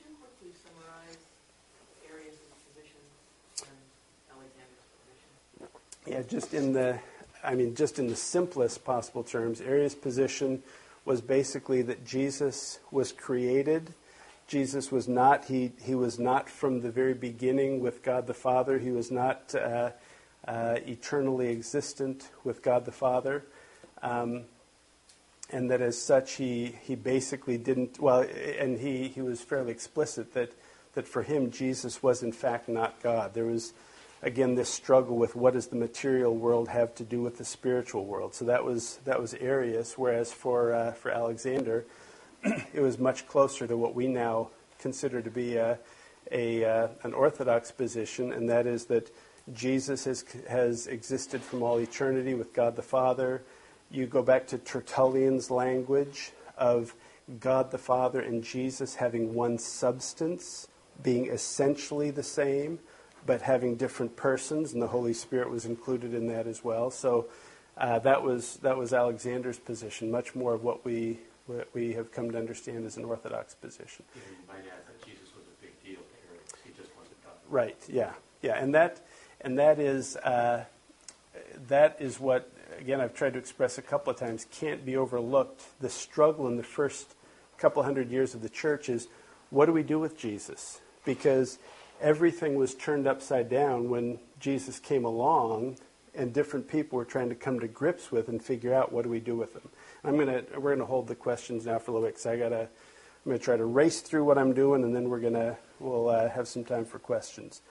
Yeah, just in the, I mean, just in the simplest possible terms, Arius' position was basically that Jesus was created. Jesus was not, he, he was not from the very beginning with God the Father. He was not uh, uh, eternally existent with God the Father. Um, and that as such, he, he basically didn't, well, and he, he was fairly explicit that, that for him, Jesus was in fact not God. There was, again, this struggle with what does the material world have to do with the spiritual world. So that was that was Arius, whereas for uh, for Alexander, it was much closer to what we now consider to be a, a uh, an orthodox position, and that is that Jesus has has existed from all eternity with God the Father. You go back to Tertullian's language of God the Father and Jesus having one substance, being essentially the same, but having different persons, and the Holy Spirit was included in that as well. So uh, that was that was Alexander's position, much more of what we what we have come to understand as an Orthodox position. Yeah, you might add that Jesus was a big deal to Arius. He just wasn't done. Right. Yeah. Yeah. And that and that is uh, that is what, again, I've tried to express a couple of times, can't be overlooked. The struggle in the first couple hundred years of the church is, what do we do with Jesus? Because everything was turned upside down when Jesus came along, and different people were trying to come to grips with and figure out, what do we do with him? I'm gonna we're gonna hold the questions now for a little bit, because I gotta I'm gonna try to race through what I'm doing, and then we're gonna we'll uh, have some time for questions.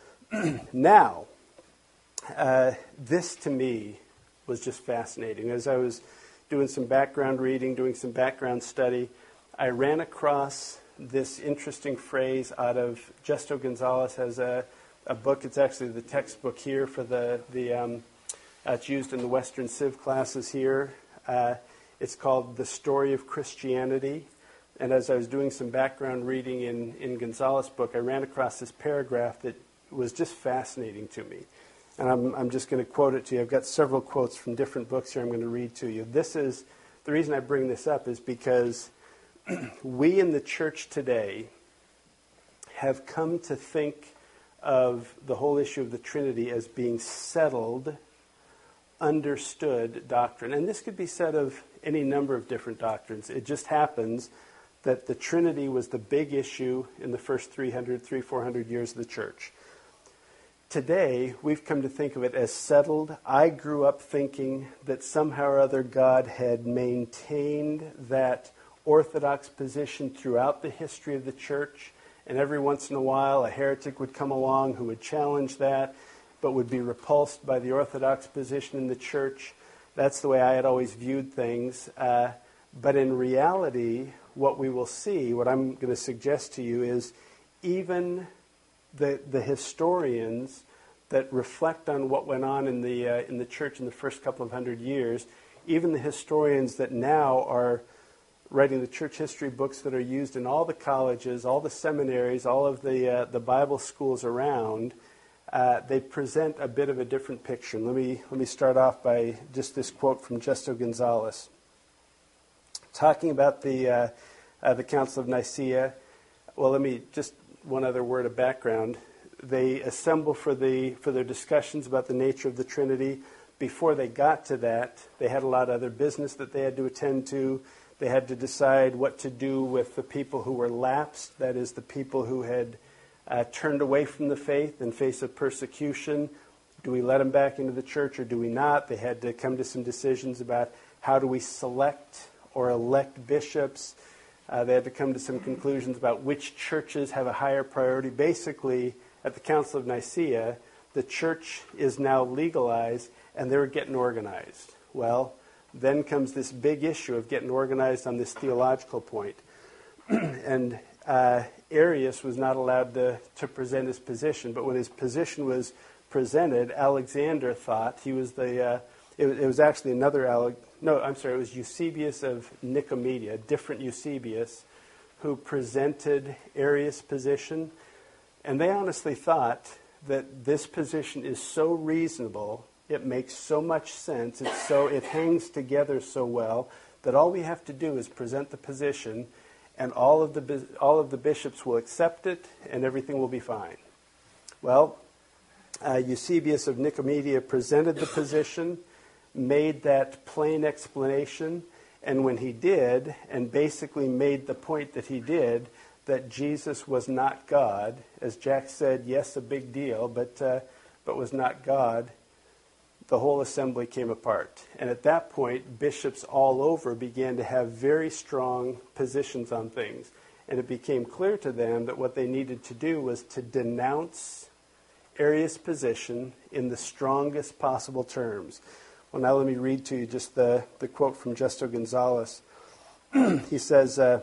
Now, uh, this to me was just fascinating. As I was doing some background reading, doing some background study, I ran across this interesting phrase out of Justo Gonzalez has a, a book. It's actually the textbook here for the, the um, uh, it's used in the Western Civ classes here. Uh, it's called The Story of Christianity. And as I was doing some background reading in, in Gonzalez's book, I ran across this paragraph that was just fascinating to me. And I'm, I'm just going to quote it to you. I've got several quotes from different books here I'm going to read to you. This is, the reason I bring this up is because we in the church today have come to think of the whole issue of the Trinity as being settled, understood doctrine. And this could be said of any number of different doctrines. It just happens that the Trinity was the big issue in the first three hundred, three, four hundred years of the church. Today, we've come to think of it as settled. I grew up thinking that somehow or other God had maintained that Orthodox position throughout the history of the church, and every once in a while a heretic would come along who would challenge that, but would be repulsed by the Orthodox position in the church. That's the way I had always viewed things. Uh, but in reality, what we will see, what I'm going to suggest to you is even the, the historians that reflect on what went on in the, uh, in the church in the first couple of hundred years, even the historians that now are writing the church history books that are used in all the colleges, all the seminaries, all of the uh, the Bible schools around, uh, they present a bit of a different picture. Let me let me start off by just this quote from Justo Gonzalez, talking about the uh, uh, the Council of Nicaea. Well, let me just one other word of background. They assemble for the for their discussions about the nature of the Trinity. Before they got to that, they had a lot of other business that they had to attend to. They had to decide what to do with the people who were lapsed, that is, the people who had uh, turned away from the faith in face of persecution. Do we let them back into the church or do we not? They had to come to some decisions about how do we select or elect bishops. Uh, they had to come to some conclusions about which churches have a higher priority. Basically, at the Council of Nicaea, the church is now legalized and they're getting organized. Well, then comes this big issue of getting organized on this theological point. and uh, Arius was not allowed to, to present his position, but when his position was presented, Alexander thought he was the, uh, it, it was actually another, Ale- no, I'm sorry, it was Eusebius of Nicomedia, a different Eusebius, who presented Arius' position. And they honestly thought that this position is so reasonable, it makes so much sense, it's so it hangs together so well that all we have to do is present the position, and all of the all of the bishops will accept it, and everything will be fine. Well, uh, Eusebius of Nicomedia presented the position, made that plain explanation, and when he did, and basically made the point that he did, that Jesus was not God, as Jack said, yes, a big deal, but uh, but was not God. The whole assembly came apart. And at that point, bishops all over began to have very strong positions on things. And it became clear to them that what they needed to do was to denounce Arius' position in the strongest possible terms. Well, now let me read to you just the, the quote from Justo Gonzalez. he says, uh,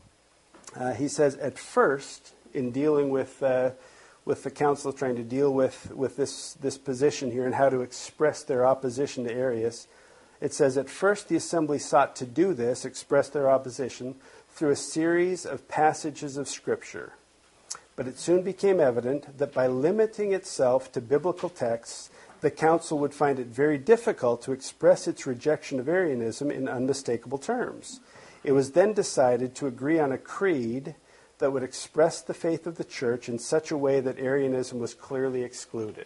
uh, he says, at first, in dealing with... Uh, with the council trying to deal with, with this, this position here and how to express their opposition to Arius. It says, at first the assembly sought to do this, express their opposition, through a series of passages of Scripture. But it soon became evident that by limiting itself to biblical texts, the council would find it very difficult to express its rejection of Arianism in unmistakable terms. It was then decided to agree on a creed that would express the faith of the church in such a way that Arianism was clearly excluded.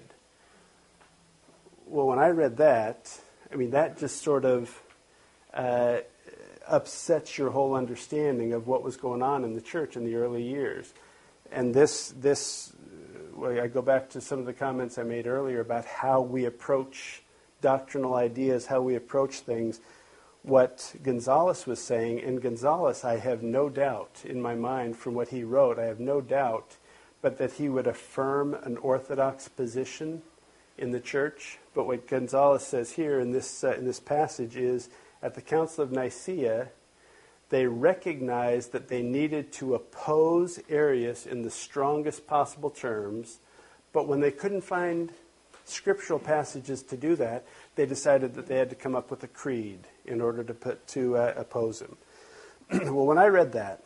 Well, when I read that, I mean, that just sort of uh, upsets your whole understanding of what was going on in the church in the early years. And this, this, well, I go back to some of the comments I made earlier about how we approach doctrinal ideas, how we approach things. What Gonzalez was saying, and Gonzalez, I have no doubt in my mind from what he wrote, I have no doubt, but that he would affirm an orthodox position in the church. But what Gonzalez says here in this uh, in this passage is, at the Council of Nicaea, they recognized that they needed to oppose Arius in the strongest possible terms, but when they couldn't find scriptural passages to do that, they decided that they had to come up with a creed in order to put to uh, oppose him. Well, when I read that,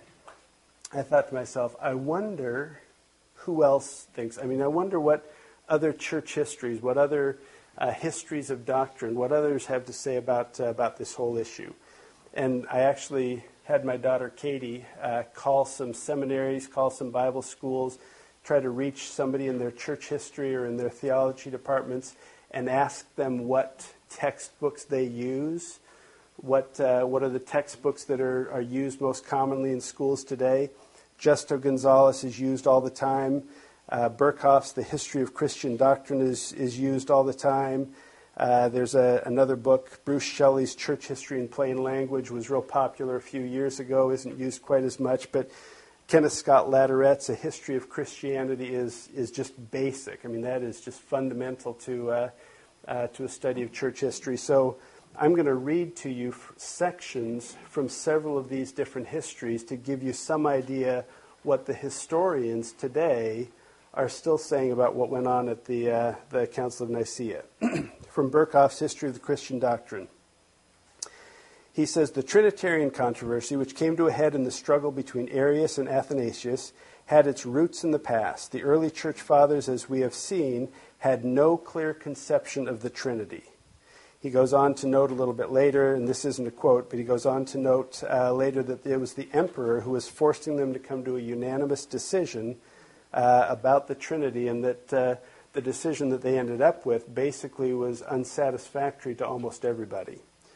I thought to myself, I wonder who else thinks. I mean, I wonder what other church histories, what other uh, histories of doctrine, what others have to say about uh, about this whole issue. And I actually had my daughter Katie uh, call some seminaries, call some Bible schools, try to reach somebody in their church history or in their theology departments and ask them what textbooks they use, what uh, what are the textbooks that are, are used most commonly in schools today. Justo Gonzalez is used all the time. Uh, Berkhoff's The History of Christian Doctrine is, is used all the time. Uh, there's a, another book, Bruce Shelley's Church History in Plain Language, was real popular a few years ago, isn't used quite as much, but Kenneth Scott Latoret's A History of Christianity is is just basic. I mean, that is just fundamental to uh, uh, to a study of church history. So I'm going to read to you f- sections from several of these different histories to give you some idea what the historians today are still saying about what went on at the uh, the Council of Nicaea. From Berkhoff's History of the Christian Doctrine. He says, the Trinitarian controversy, which came to a head in the struggle between Arius and Athanasius, had its roots in the past. The early church fathers, as we have seen, had no clear conception of the Trinity. He goes on to note a little bit later, and this isn't a quote, but he goes on to note uh, later that it was the emperor who was forcing them to come to a unanimous decision uh, about the Trinity, and that uh, the decision that they ended up with basically was unsatisfactory to almost everybody.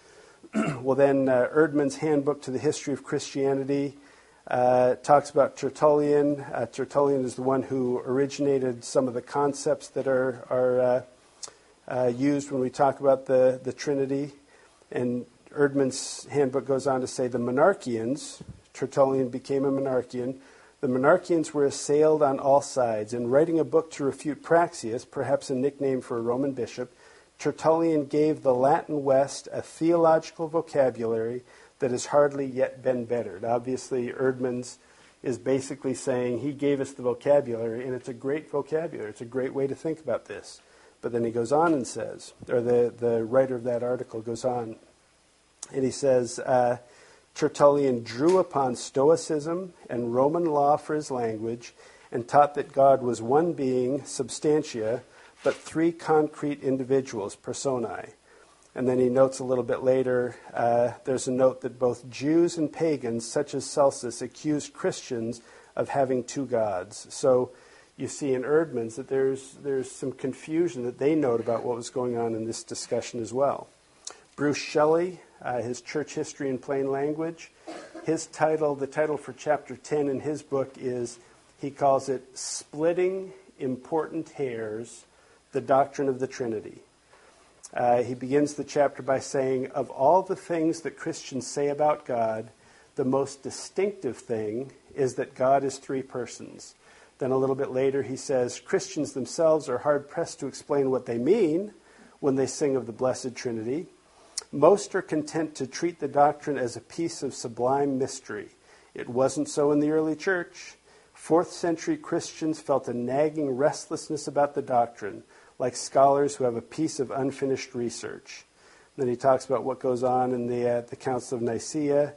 Well, then uh, Erdman's Handbook to the History of Christianity uh, talks about Tertullian. Uh, Tertullian is the one who originated some of the concepts that are, are uh, uh, used when we talk about the, the Trinity. And Erdman's Handbook goes on to say the Monarchians, Tertullian became a Monarchian, the Monarchians were assailed on all sides. In writing a book to refute Praxeas, perhaps a nickname for a Roman bishop, Tertullian gave the Latin West a theological vocabulary that has hardly yet been bettered. Obviously, Erdman's is basically saying he gave us the vocabulary, and it's a great vocabulary. It's a great way to think about this. But then he goes on and says, or the, the writer of that article goes on, and he says, uh, Tertullian drew upon Stoicism and Roman law for his language and taught that God was one being, substantia, but three concrete individuals, personae. And then he notes a little bit later, uh, there's a note that both Jews and pagans, such as Celsus, accused Christians of having two gods. So you see in Erdman's that there's there's some confusion that they note about what was going on in this discussion as well. Bruce Shelley, uh, his Church History in Plain Language, his title, the title for chapter ten in his book is, he calls it Splitting Important Hairs, the Doctrine of the Trinity. Uh, he begins the chapter by saying, of all the things that Christians say about God, the most distinctive thing is that God is three persons. Then a little bit later he says, Christians themselves are hard-pressed to explain what they mean when they sing of the Blessed Trinity. Most are content to treat the doctrine as a piece of sublime mystery. It wasn't so in the early church. Fourth century Christians felt a nagging restlessness about the doctrine, like scholars who have a piece of unfinished research. Then he talks about what goes on in the, uh, the Council of Nicaea.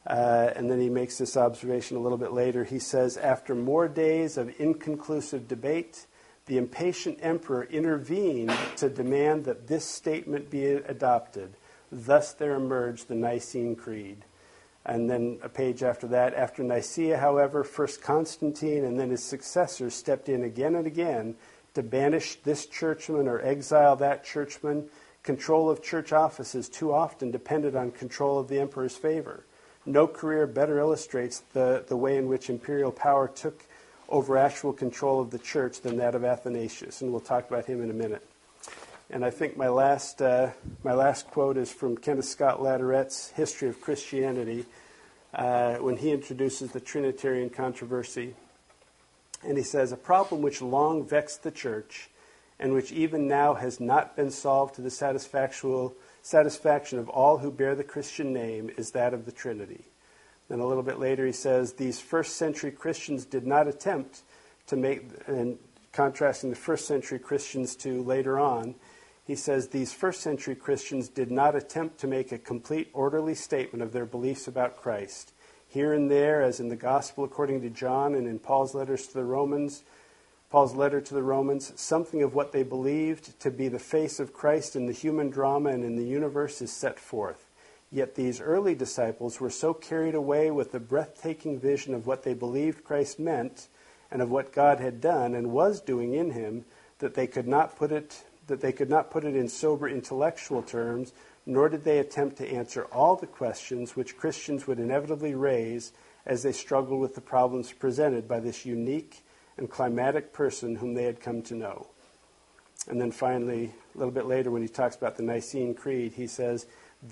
Uh, and then he makes this observation a little bit later. He says, after more days of inconclusive debate, the impatient emperor intervened to demand that this statement be adopted. Thus there emerged the Nicene Creed. And then a page after that, after Nicaea, however, first Constantine and then his successors stepped in again and again to banish this churchman or exile that churchman. Control of church offices too often depended on control of the emperor's favor. No career better illustrates the, the way in which imperial power took over actual control of the church than that of Athanasius, and we'll talk about him in a minute. And I think my last uh, my last quote is from Kenneth Scott Latorette's History of Christianity, uh, when he introduces the Trinitarian controversy. And he says, a problem which long vexed the church, and which even now has not been solved to the satisfaction satisfaction of all who bear the Christian name, is that of the Trinity. Then a little bit later he says, these first century Christians did not attempt to make, and contrasting the first century Christians to later on, he says, these first century Christians did not attempt to make a complete orderly statement of their beliefs about Christ. Here and there, as in the Gospel according to John and in Paul's letters to the Romans, Paul's letter to the Romans, something of what they believed to be the face of Christ in the human drama and in the universe is set forth. Yet these early disciples were so carried away with the breathtaking vision of what they believed Christ meant and of what God had done and was doing in him that they could not put it that they could not put it in sober intellectual terms, nor did they attempt to answer all the questions which Christians would inevitably raise as they struggled with the problems presented by this unique and climatic person whom they had come to know. And then finally, a little bit later, when he talks about the Nicene Creed, he says,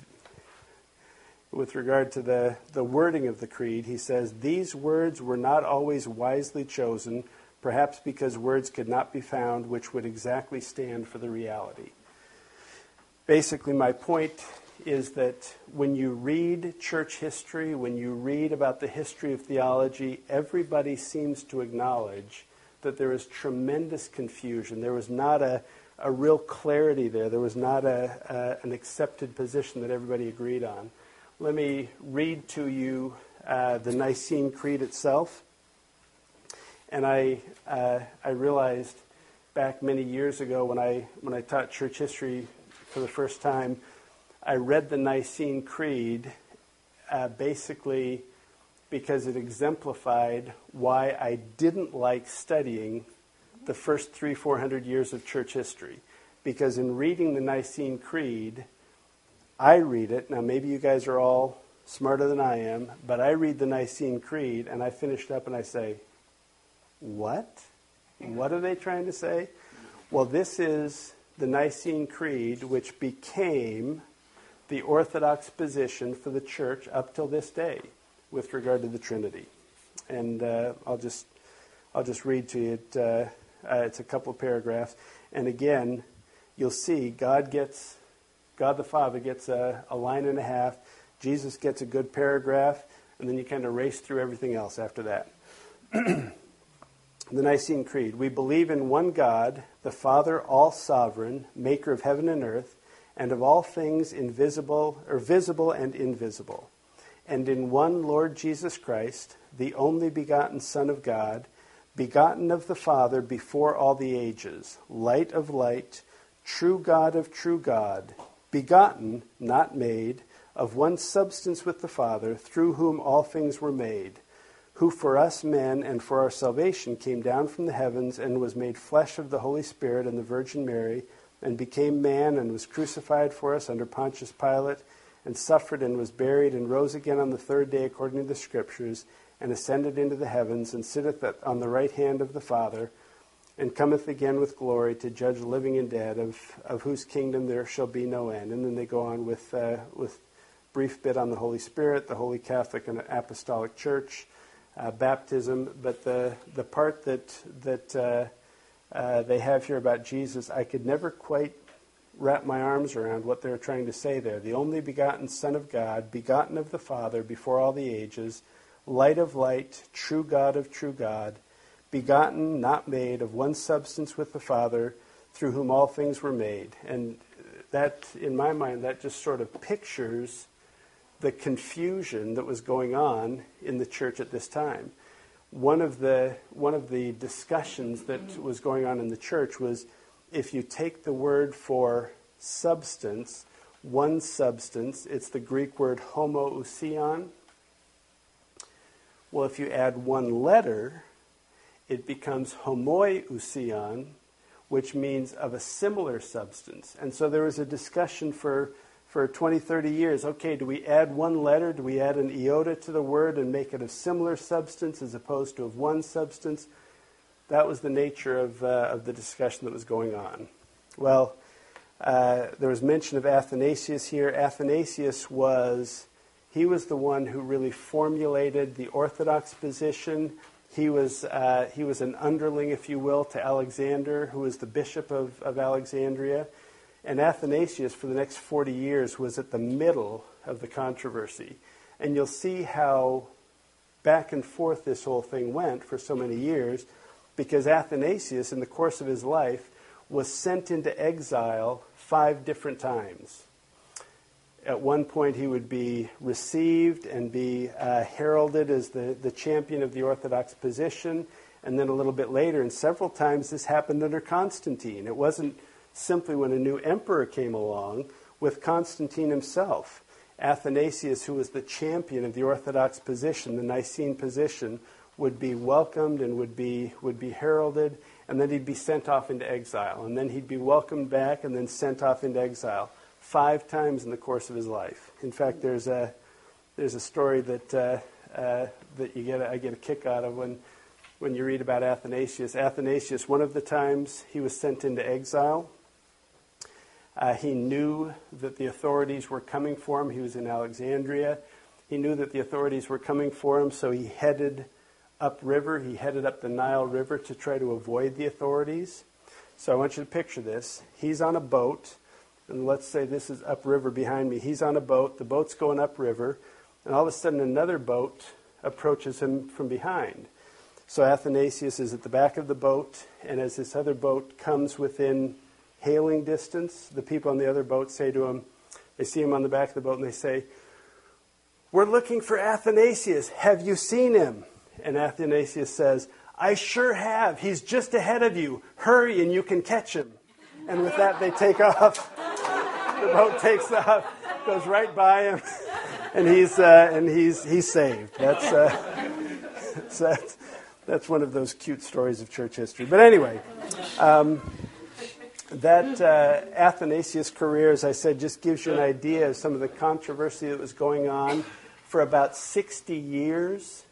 with regard to the, the wording of the creed, he says, these words were not always wisely chosen, perhaps because words could not be found which would exactly stand for the reality. Basically, my point is that when you read church history, when you read about the history of theology, everybody seems to acknowledge that there is tremendous confusion. There was not a, a real clarity there. There was not a, a, an accepted position that everybody agreed on. Let me read to you uh, the Nicene Creed itself. And I uh, I realized back many years ago when I when I taught church history for the first time, I read the Nicene Creed uh, basically because it exemplified why I didn't like studying the first three, four hundred years of church history. Because in reading the Nicene Creed, I read it, now maybe you guys are all smarter than I am, but I read the Nicene Creed and I finished up and I say, what? What are they trying to say? Well, this is the Nicene Creed, which became the Orthodox position for the church up till this day with regard to the Trinity. And uh, I'll just I'll just read to you. It, uh, uh, it's a couple of paragraphs. And again, you'll see God gets, God the Father gets a, a line and a half. Jesus gets a good paragraph. And then you kind of race through everything else after that. The Nicene Creed. We believe in one God, the Father, all-sovereign, maker of heaven and earth, and of all things invisible, or visible and invisible, and in one Lord Jesus Christ, the only begotten Son of God, begotten of the Father before all the ages, light of light, true God of true God, begotten, not made, of one substance with the Father, through whom all things were made, who for us men and for our salvation came down from the heavens and was made flesh of the Holy Spirit and the Virgin Mary, and became man and was crucified for us under Pontius Pilate, and suffered and was buried and rose again on the third day according to the Scriptures, and ascended into the heavens, and sitteth on the right hand of the Father, and cometh again with glory to judge the living and dead, of, of whose kingdom there shall be no end. And then they go on with uh, with brief bit on the Holy Spirit, the Holy Catholic and Apostolic Church, Uh, baptism, but the the part that that uh, uh, they have here about Jesus, I could never quite wrap my arms around what they're trying to say there. The only begotten Son of God, begotten of the Father before all the ages, light of light, true God of true God, begotten, not made, of one substance with the Father, through whom all things were made. And that, in my mind, that just sort of pictures the confusion that was going on in the church at this time. One of the one of the discussions that was going on in the church was, if you take the word for substance, one substance, it's the Greek word homoousion. Well, if you add one letter, it becomes homoiousion, which means of a similar substance. And so there was a discussion for For twenty, thirty years, okay, do we add one letter? Do we add an iota to the word and make it of similar substance as opposed to of one substance? That was the nature of, uh, of the discussion that was going on. Well, uh, there was mention of Athanasius here. Athanasius was, he was the one who really formulated the Orthodox position. He was, uh, he was an underling, if you will, to Alexander, who was the bishop of, of Alexandria. And Athanasius, for the next forty years, was at the middle of the controversy. And you'll see how back and forth this whole thing went for so many years, because Athanasius, in the course of his life, was sent into exile five different times. At one point, he would be received and be uh, heralded as the, the champion of the Orthodox position. And then a little bit later, and several times this happened under Constantine. It wasn't simply when a new emperor came along. With Constantine himself, Athanasius, who was the champion of the Orthodox position, the Nicene position, would be welcomed and would be would be heralded, and then he'd be sent off into exile, and then he'd be welcomed back and then sent off into exile five times in the course of his life. In fact, there's a there's a story that uh, uh, that you get a, I get a kick out of when when you read about Athanasius. Athanasius, one of the times he was sent into exile. Uh, he knew that the authorities were coming for him. He was in Alexandria. He knew that the authorities were coming for him, so he headed upriver. He headed up the Nile River to try to avoid the authorities. So I want you to picture this. He's on a boat, and let's say this is upriver behind me. He's on a boat. The boat's going upriver, and all of a sudden another boat approaches him from behind. So Athanasius is at the back of the boat, and as this other boat comes within hailing distance, the people on the other boat say to him, they see him on the back of the boat, and they say, "We're looking for Athanasius. Have you seen him?" And Athanasius says, "I sure have. He's just ahead of you. Hurry and you can catch him." And with that, they take off. The boat takes off, goes right by him, and he's uh, and he's he's saved. That's uh, that's that's one of those cute stories of church history. But anyway. Um, That uh, Athanasius career, as I said, just gives you an idea of some of the controversy that was going on. For about sixty years,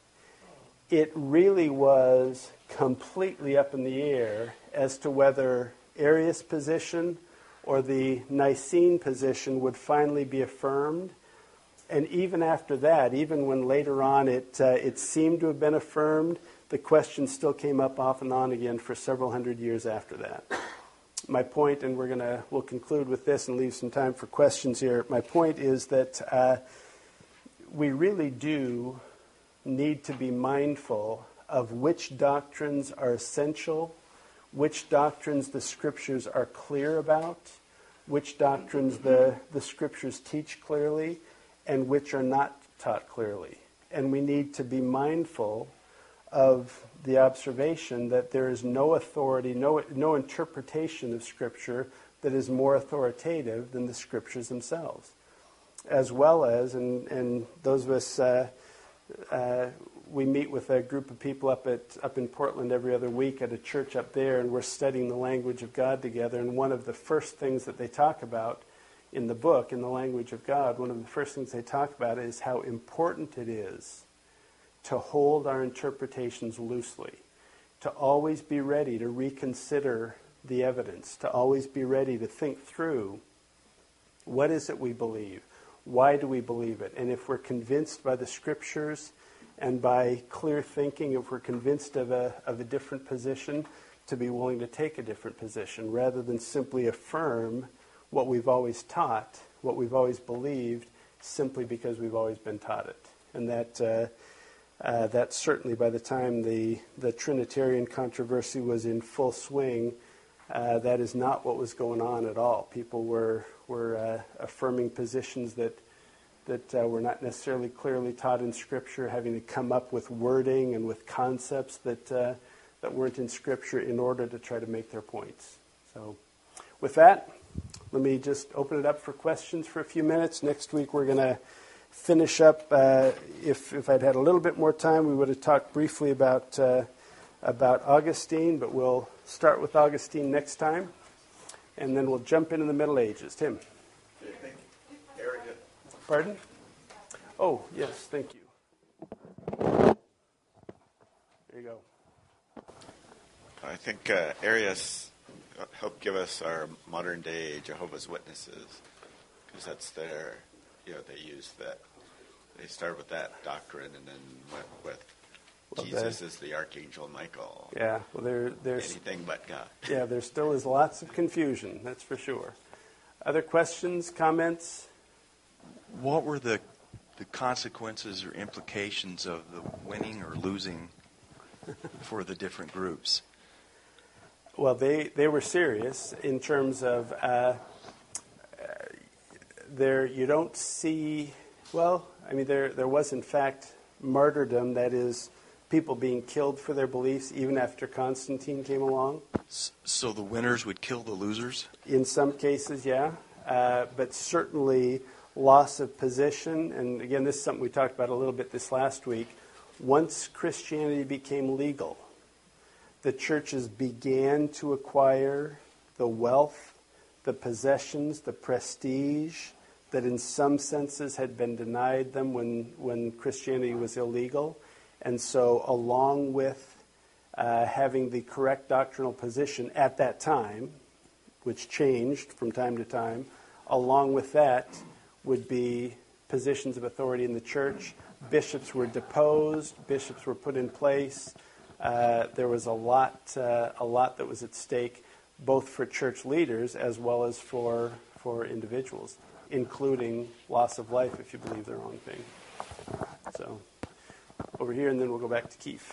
it really was completely up in the air as to whether Arius' position or the Nicene position would finally be affirmed. And even after that, even when later on it uh, it seemed to have been affirmed, the question still came up off and on again for several hundred years after that. My point, and we're gonna we'll conclude with this and leave some time for questions here. My point is that uh, we really do need to be mindful of which doctrines are essential, which doctrines the Scriptures are clear about, which doctrines the, the Scriptures teach clearly, and which are not taught clearly. And we need to be mindful of the observation that there is no authority, no no interpretation of Scripture that is more authoritative than the Scriptures themselves. As well as, and, and those of us, uh, uh, we meet with a group of people up at up in Portland every other week at a church up there, and we're studying the language of God together. And one of the first things that they talk about in the book, in the language of God, one of the first things they talk about is how important it is to hold our interpretations loosely, to always be ready to reconsider the evidence, to always be ready to think through what is it we believe, why do we believe it, and if we're convinced by the Scriptures and by clear thinking, if we're convinced of a of a different position, to be willing to take a different position rather than simply affirm what we've always taught, what we've always believed, simply because we've always been taught it. And that uh, Uh, that certainly by the time the, the Trinitarian controversy was in full swing, uh, that is not what was going on at all. People were were uh, affirming positions that that uh, were not necessarily clearly taught in Scripture, having to come up with wording and with concepts that uh, that weren't in Scripture in order to try to make their points. So with that, let me just open it up for questions for a few minutes. Next week we're going to finish up. Uh, if, if I'd had a little bit more time, we would have talked briefly about, uh, about Augustine, but we'll start with Augustine next time, and then we'll jump into the Middle Ages. Tim? Pardon? Oh, yes, thank you. There you go. I think uh, Arius helped give us our modern-day Jehovah's Witnesses, because that's their, you know, they use that. They started with that doctrine and then went with well, Jesus is the Archangel Michael. Yeah, well, there, there's anything but God. Yeah, there still is lots of confusion, that's for sure. Other questions, comments? What were the the consequences or implications of the winning or losing for the different groups? Well, they, they were serious in terms of uh, there you don't see, well, I mean, there there was in fact martyrdom, that is, people being killed for their beliefs even after Constantine came along. So the winners would kill the losers? In some cases, yeah, uh, but certainly loss of position, and again, this is something we talked about a little bit this last week. Once Christianity became legal, the churches began to acquire the wealth, the possessions, the prestige that in some senses had been denied them when, when Christianity was illegal. And so along with uh, having the correct doctrinal position at that time, which changed from time to time, along with that would be positions of authority in the church. Bishops were deposed, bishops were put in place. Uh, there was a lot, uh, a lot that was at stake, both for church leaders as well as for for individuals, including loss of life if you believe the wrong thing. So, over here, and then we'll go back to Keith.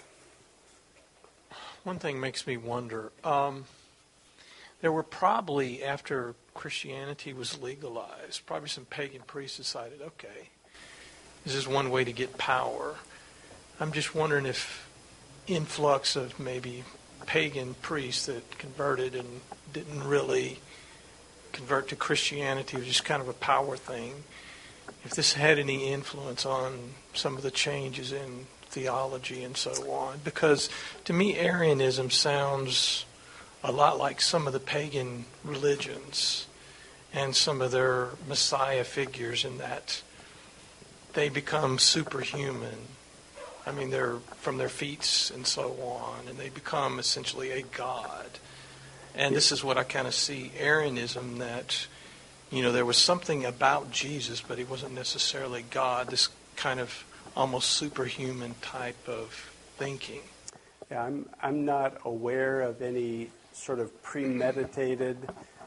One thing makes me wonder. Um, there were probably, after Christianity was legalized, probably some pagan priests decided, okay, this is one way to get power. I'm just wondering if influx of maybe pagan priests that converted and didn't really convert to Christianity, was just kind of a power thing, if this had any influence on some of the changes in theology and so on. Because to me, Arianism sounds a lot like some of the pagan religions and some of their Messiah figures, in that they become superhuman. I mean, they're from their feet and so on, and they become essentially a god. And this is what I kind of see Arianism, that, you know, there was something about Jesus, but he wasn't necessarily God, this kind of almost superhuman type of thinking. Yeah, I'm I'm not aware of any sort of premeditated,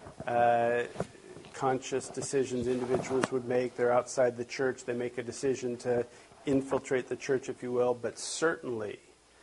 uh, conscious decisions individuals would make. They're outside the church. They make a decision to infiltrate the church, if you will, but certainly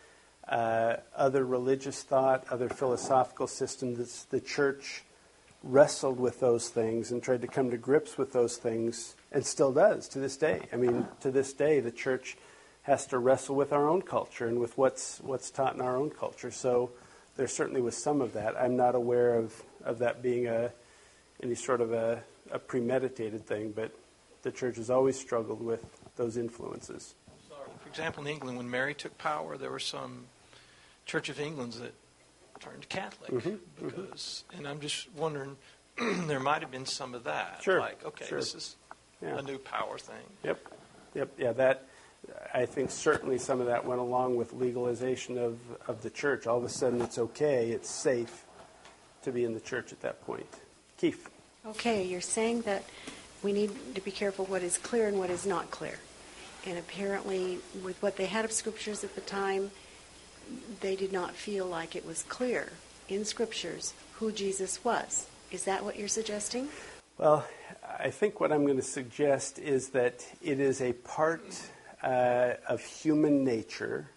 uh, other religious thought, other philosophical systems, the church wrestled with those things and tried to come to grips with those things, and still does to this day. I mean, to this day, the church has to wrestle with our own culture and with what's what's taught in our own culture. So there certainly was some of that. I'm not aware of, of that being a any sort of a, a premeditated thing, but the church has always struggled with those influences. So, for example, in England, when Mary took power, there were some Church of Englands that turned Catholic. Mm-hmm, because, mm-hmm. And I'm just wondering, there might have been some of that. Sure. Like, okay, sure. this is yeah. a new power thing. Yep. Yep. Yeah, that, I think certainly some of that went along with legalization of, of the church. All of a sudden it's okay, it's safe to be in the church at that point. Keith. Okay, you're saying that we need to be careful what is clear and what is not clear. And apparently, with what they had of scriptures at the time, they did not feel like it was clear in scriptures who Jesus was. Is that what you're suggesting? Well, I think what I'm going to suggest is that it is a part uh, of human nature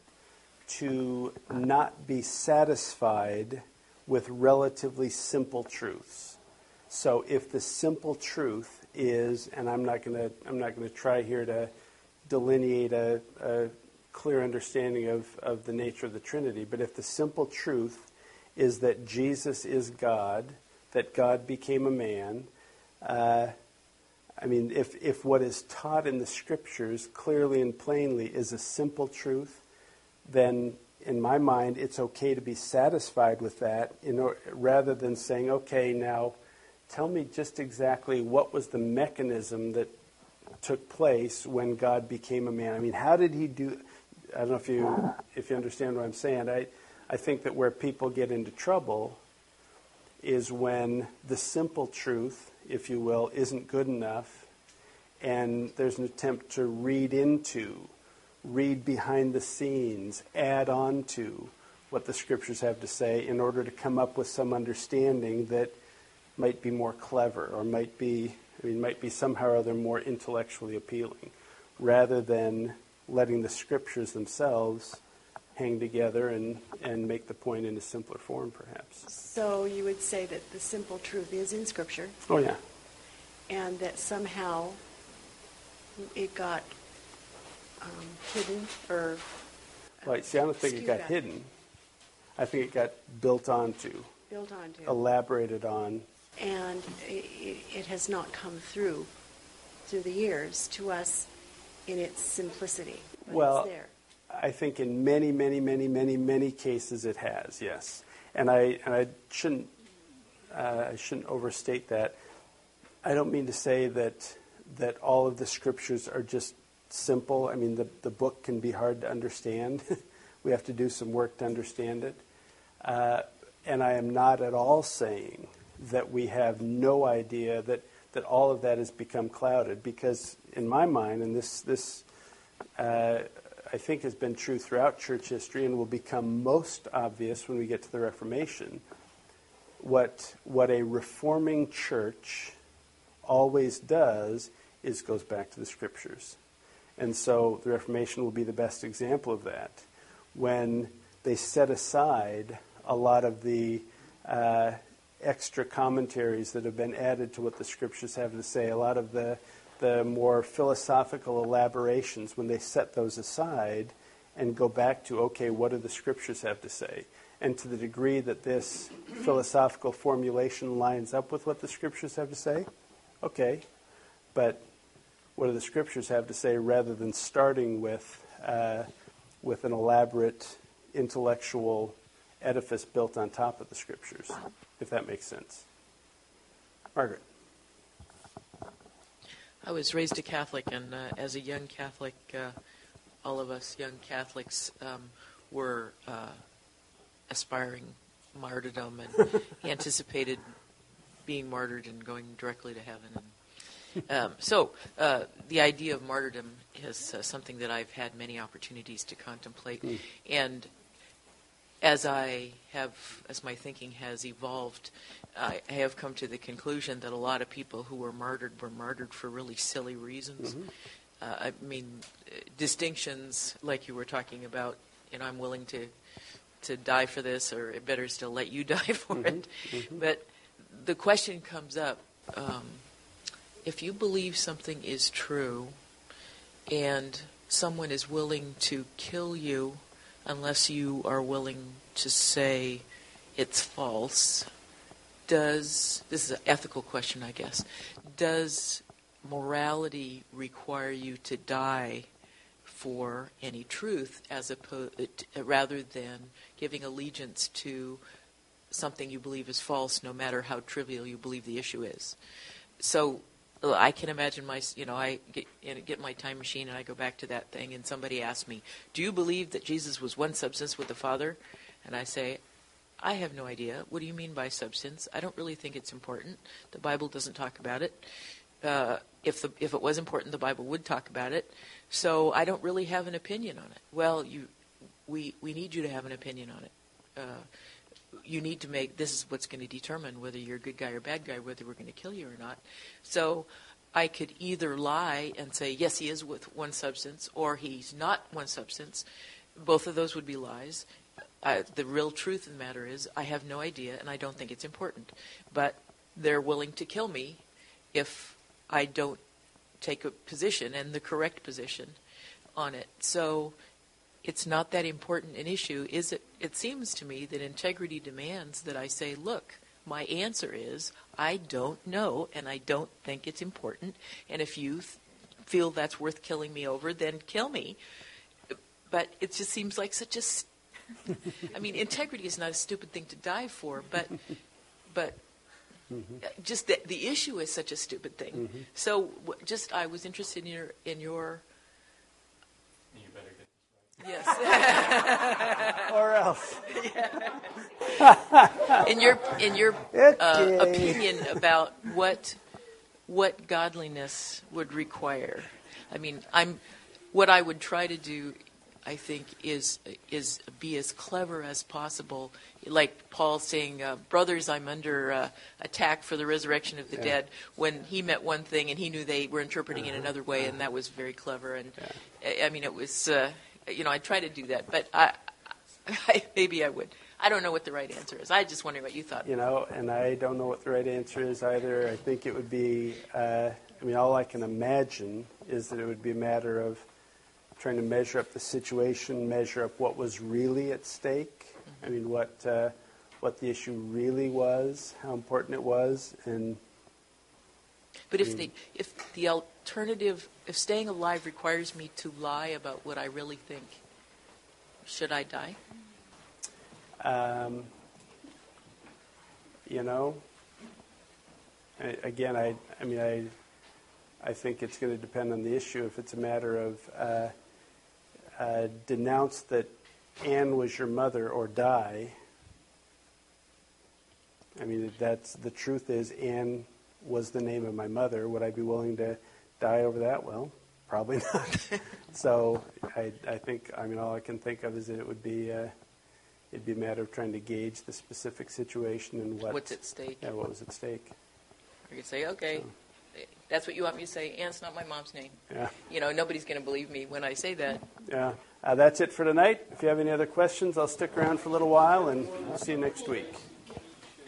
to not be satisfied with relatively simple truths. So if the simple truth is, and I'm not going to I'm not going to try here to delineate a, a clear understanding of, of the nature of the Trinity, but if the simple truth is that Jesus is God, that God became a man, uh, I mean, if, if what is taught in the Scriptures clearly and plainly is a simple truth, then in my mind it's okay to be satisfied with that in or, rather than saying, okay, now tell me just exactly what was the mechanism that took place when God became a man. I mean, how did he do... I don't know if you if you understand what I'm saying. I, I think that where people get into trouble is when the simple truth, if you will, isn't good enough, and there's an attempt to read into, read behind the scenes, add on to what the Scriptures have to say in order to come up with some understanding that might be more clever or might be, I mean, might be somehow or other more intellectually appealing, rather than letting the Scriptures themselves hang together and, and make the point in a simpler form, perhaps. So you would say that the simple truth is in Scripture, Oh, yeah. and that somehow it got um, hidden or... uh, Well, see, I don't think it skewed got back, hidden. I think it got built onto, built onto, elaborated on. and it, it has not come through through the years to us in its simplicity. But Well, it's there. I think in many, many, many, many, many cases it has, yes. And I and I shouldn't uh, I shouldn't overstate that. I don't mean to say that that all of the Scriptures are just simple. I mean, the the book can be hard to understand. We have to do some work to understand it. Uh, and I am not at all saying that we have no idea that, that all of that has become clouded, because in my mind, and this this uh, I think has been true throughout church history and will become most obvious when we get to the Reformation, what what a reforming church always does is goes back to the Scriptures. And so the Reformation will be the best example of that, when they set aside a lot of the uh, extra commentaries that have been added to what the Scriptures have to say, a lot of the, the more philosophical elaborations, when they set those aside and go back to, okay, what do the Scriptures have to say? And to the degree that this philosophical formulation lines up with what the Scriptures have to say, okay, but what do the Scriptures have to say, rather than starting with uh, with an elaborate intellectual edifice built on top of the Scriptures, if that makes sense. Margaret. I was raised a Catholic, and uh, as a young Catholic, uh, all of us young Catholics um, were uh, aspiring martyrdom and anticipated being martyred and going directly to heaven. And Um, so uh, the idea of martyrdom is uh, something that I've had many opportunities to contemplate. Mm. And as I have, as my thinking has evolved, I have come to the conclusion that a lot of people who were martyred were martyred for really silly reasons. Mm-hmm. Uh, I mean, distinctions like you were talking about, you know, I'm willing to to die for this, or it better still let you die for mm-hmm. it. Mm-hmm. But the question comes up, um, if you believe something is true and someone is willing to kill you unless you are willing to say it's false, does, this is an ethical question, I guess, does morality require you to die for any truth, as opposed, rather than giving allegiance to something you believe is false, no matter how trivial you believe the issue is? So I can imagine my, you know, I get, you know, get my time machine and I go back to that thing, and somebody asks me, do you believe that Jesus was one substance with the Father? And I say, I have no idea. What do you mean by substance? I don't really think it's important. The Bible doesn't talk about it. Uh, if the if it was important, the Bible would talk about it. So I don't really have an opinion on it. Well, you, we we need you to have an opinion on it. Uh, you need to make, this is what's going to determine whether you're a good guy or bad guy, whether we're going to kill you or not. So I could either lie and say, yes, he is with one substance, or he's not one substance. Both of those would be lies. Uh, the real truth of the matter is I have no idea, and I don't think it's important. But they're willing to kill me if I don't take a position and the correct position on it. So it's not that important an issue. Is it? It seems to me that integrity demands that I say, look, my answer is I don't know, and I don't think it's important. And if you th- feel that's worth killing me over, then kill me. But it just seems like such a. St- I mean, integrity is not a stupid thing to die for, but but mm-hmm. just the, the issue is such a stupid thing. Mm-hmm. So, w- just I was interested in your in your. You better get Yes. Or else. in your in your uh, opinion about what what godliness would require. I mean, I'm what I would try to do, I think, is is be as clever as possible. Like Paul saying, uh, brothers, I'm under uh, attack for the resurrection of the yeah. dead, when he meant one thing and he knew they were interpreting it another way, and that was very clever. And yeah. I mean, it was, uh, you know, I try to do that, but I, I, maybe I would. I don't know what the right answer is. I just wondering what you thought. You know, and I don't know what the right answer is either. I think it would be, uh, I mean, all I can imagine is that it would be a matter of trying to measure up the situation, measure up what was really at stake. Mm-hmm. I mean, what uh, what the issue really was, how important it was, and. But if the if the alternative, if staying alive requires me to lie about what I really think, should I die? Um, you know, I, again, I I mean, I I think it's going to depend on the issue. If it's a matter of uh, uh, denounce that Anne was your mother or die. I mean, that's the truth is Anne was the name of my mother. Would I be willing to die over that? Well, probably not. So I, I think, I mean, all I can think of is that it would be, uh, it'd be a matter of trying to gauge the specific situation and what, what's at stake. Yeah, what was at stake. Or you say, okay, so, that's what you want me to say. Anne's not my mom's name. Yeah. You know, nobody's going to believe me when I say that. Yeah. Uh, that's it for tonight. If you have any other questions, I'll stick around for a little while, and we'll see you next week.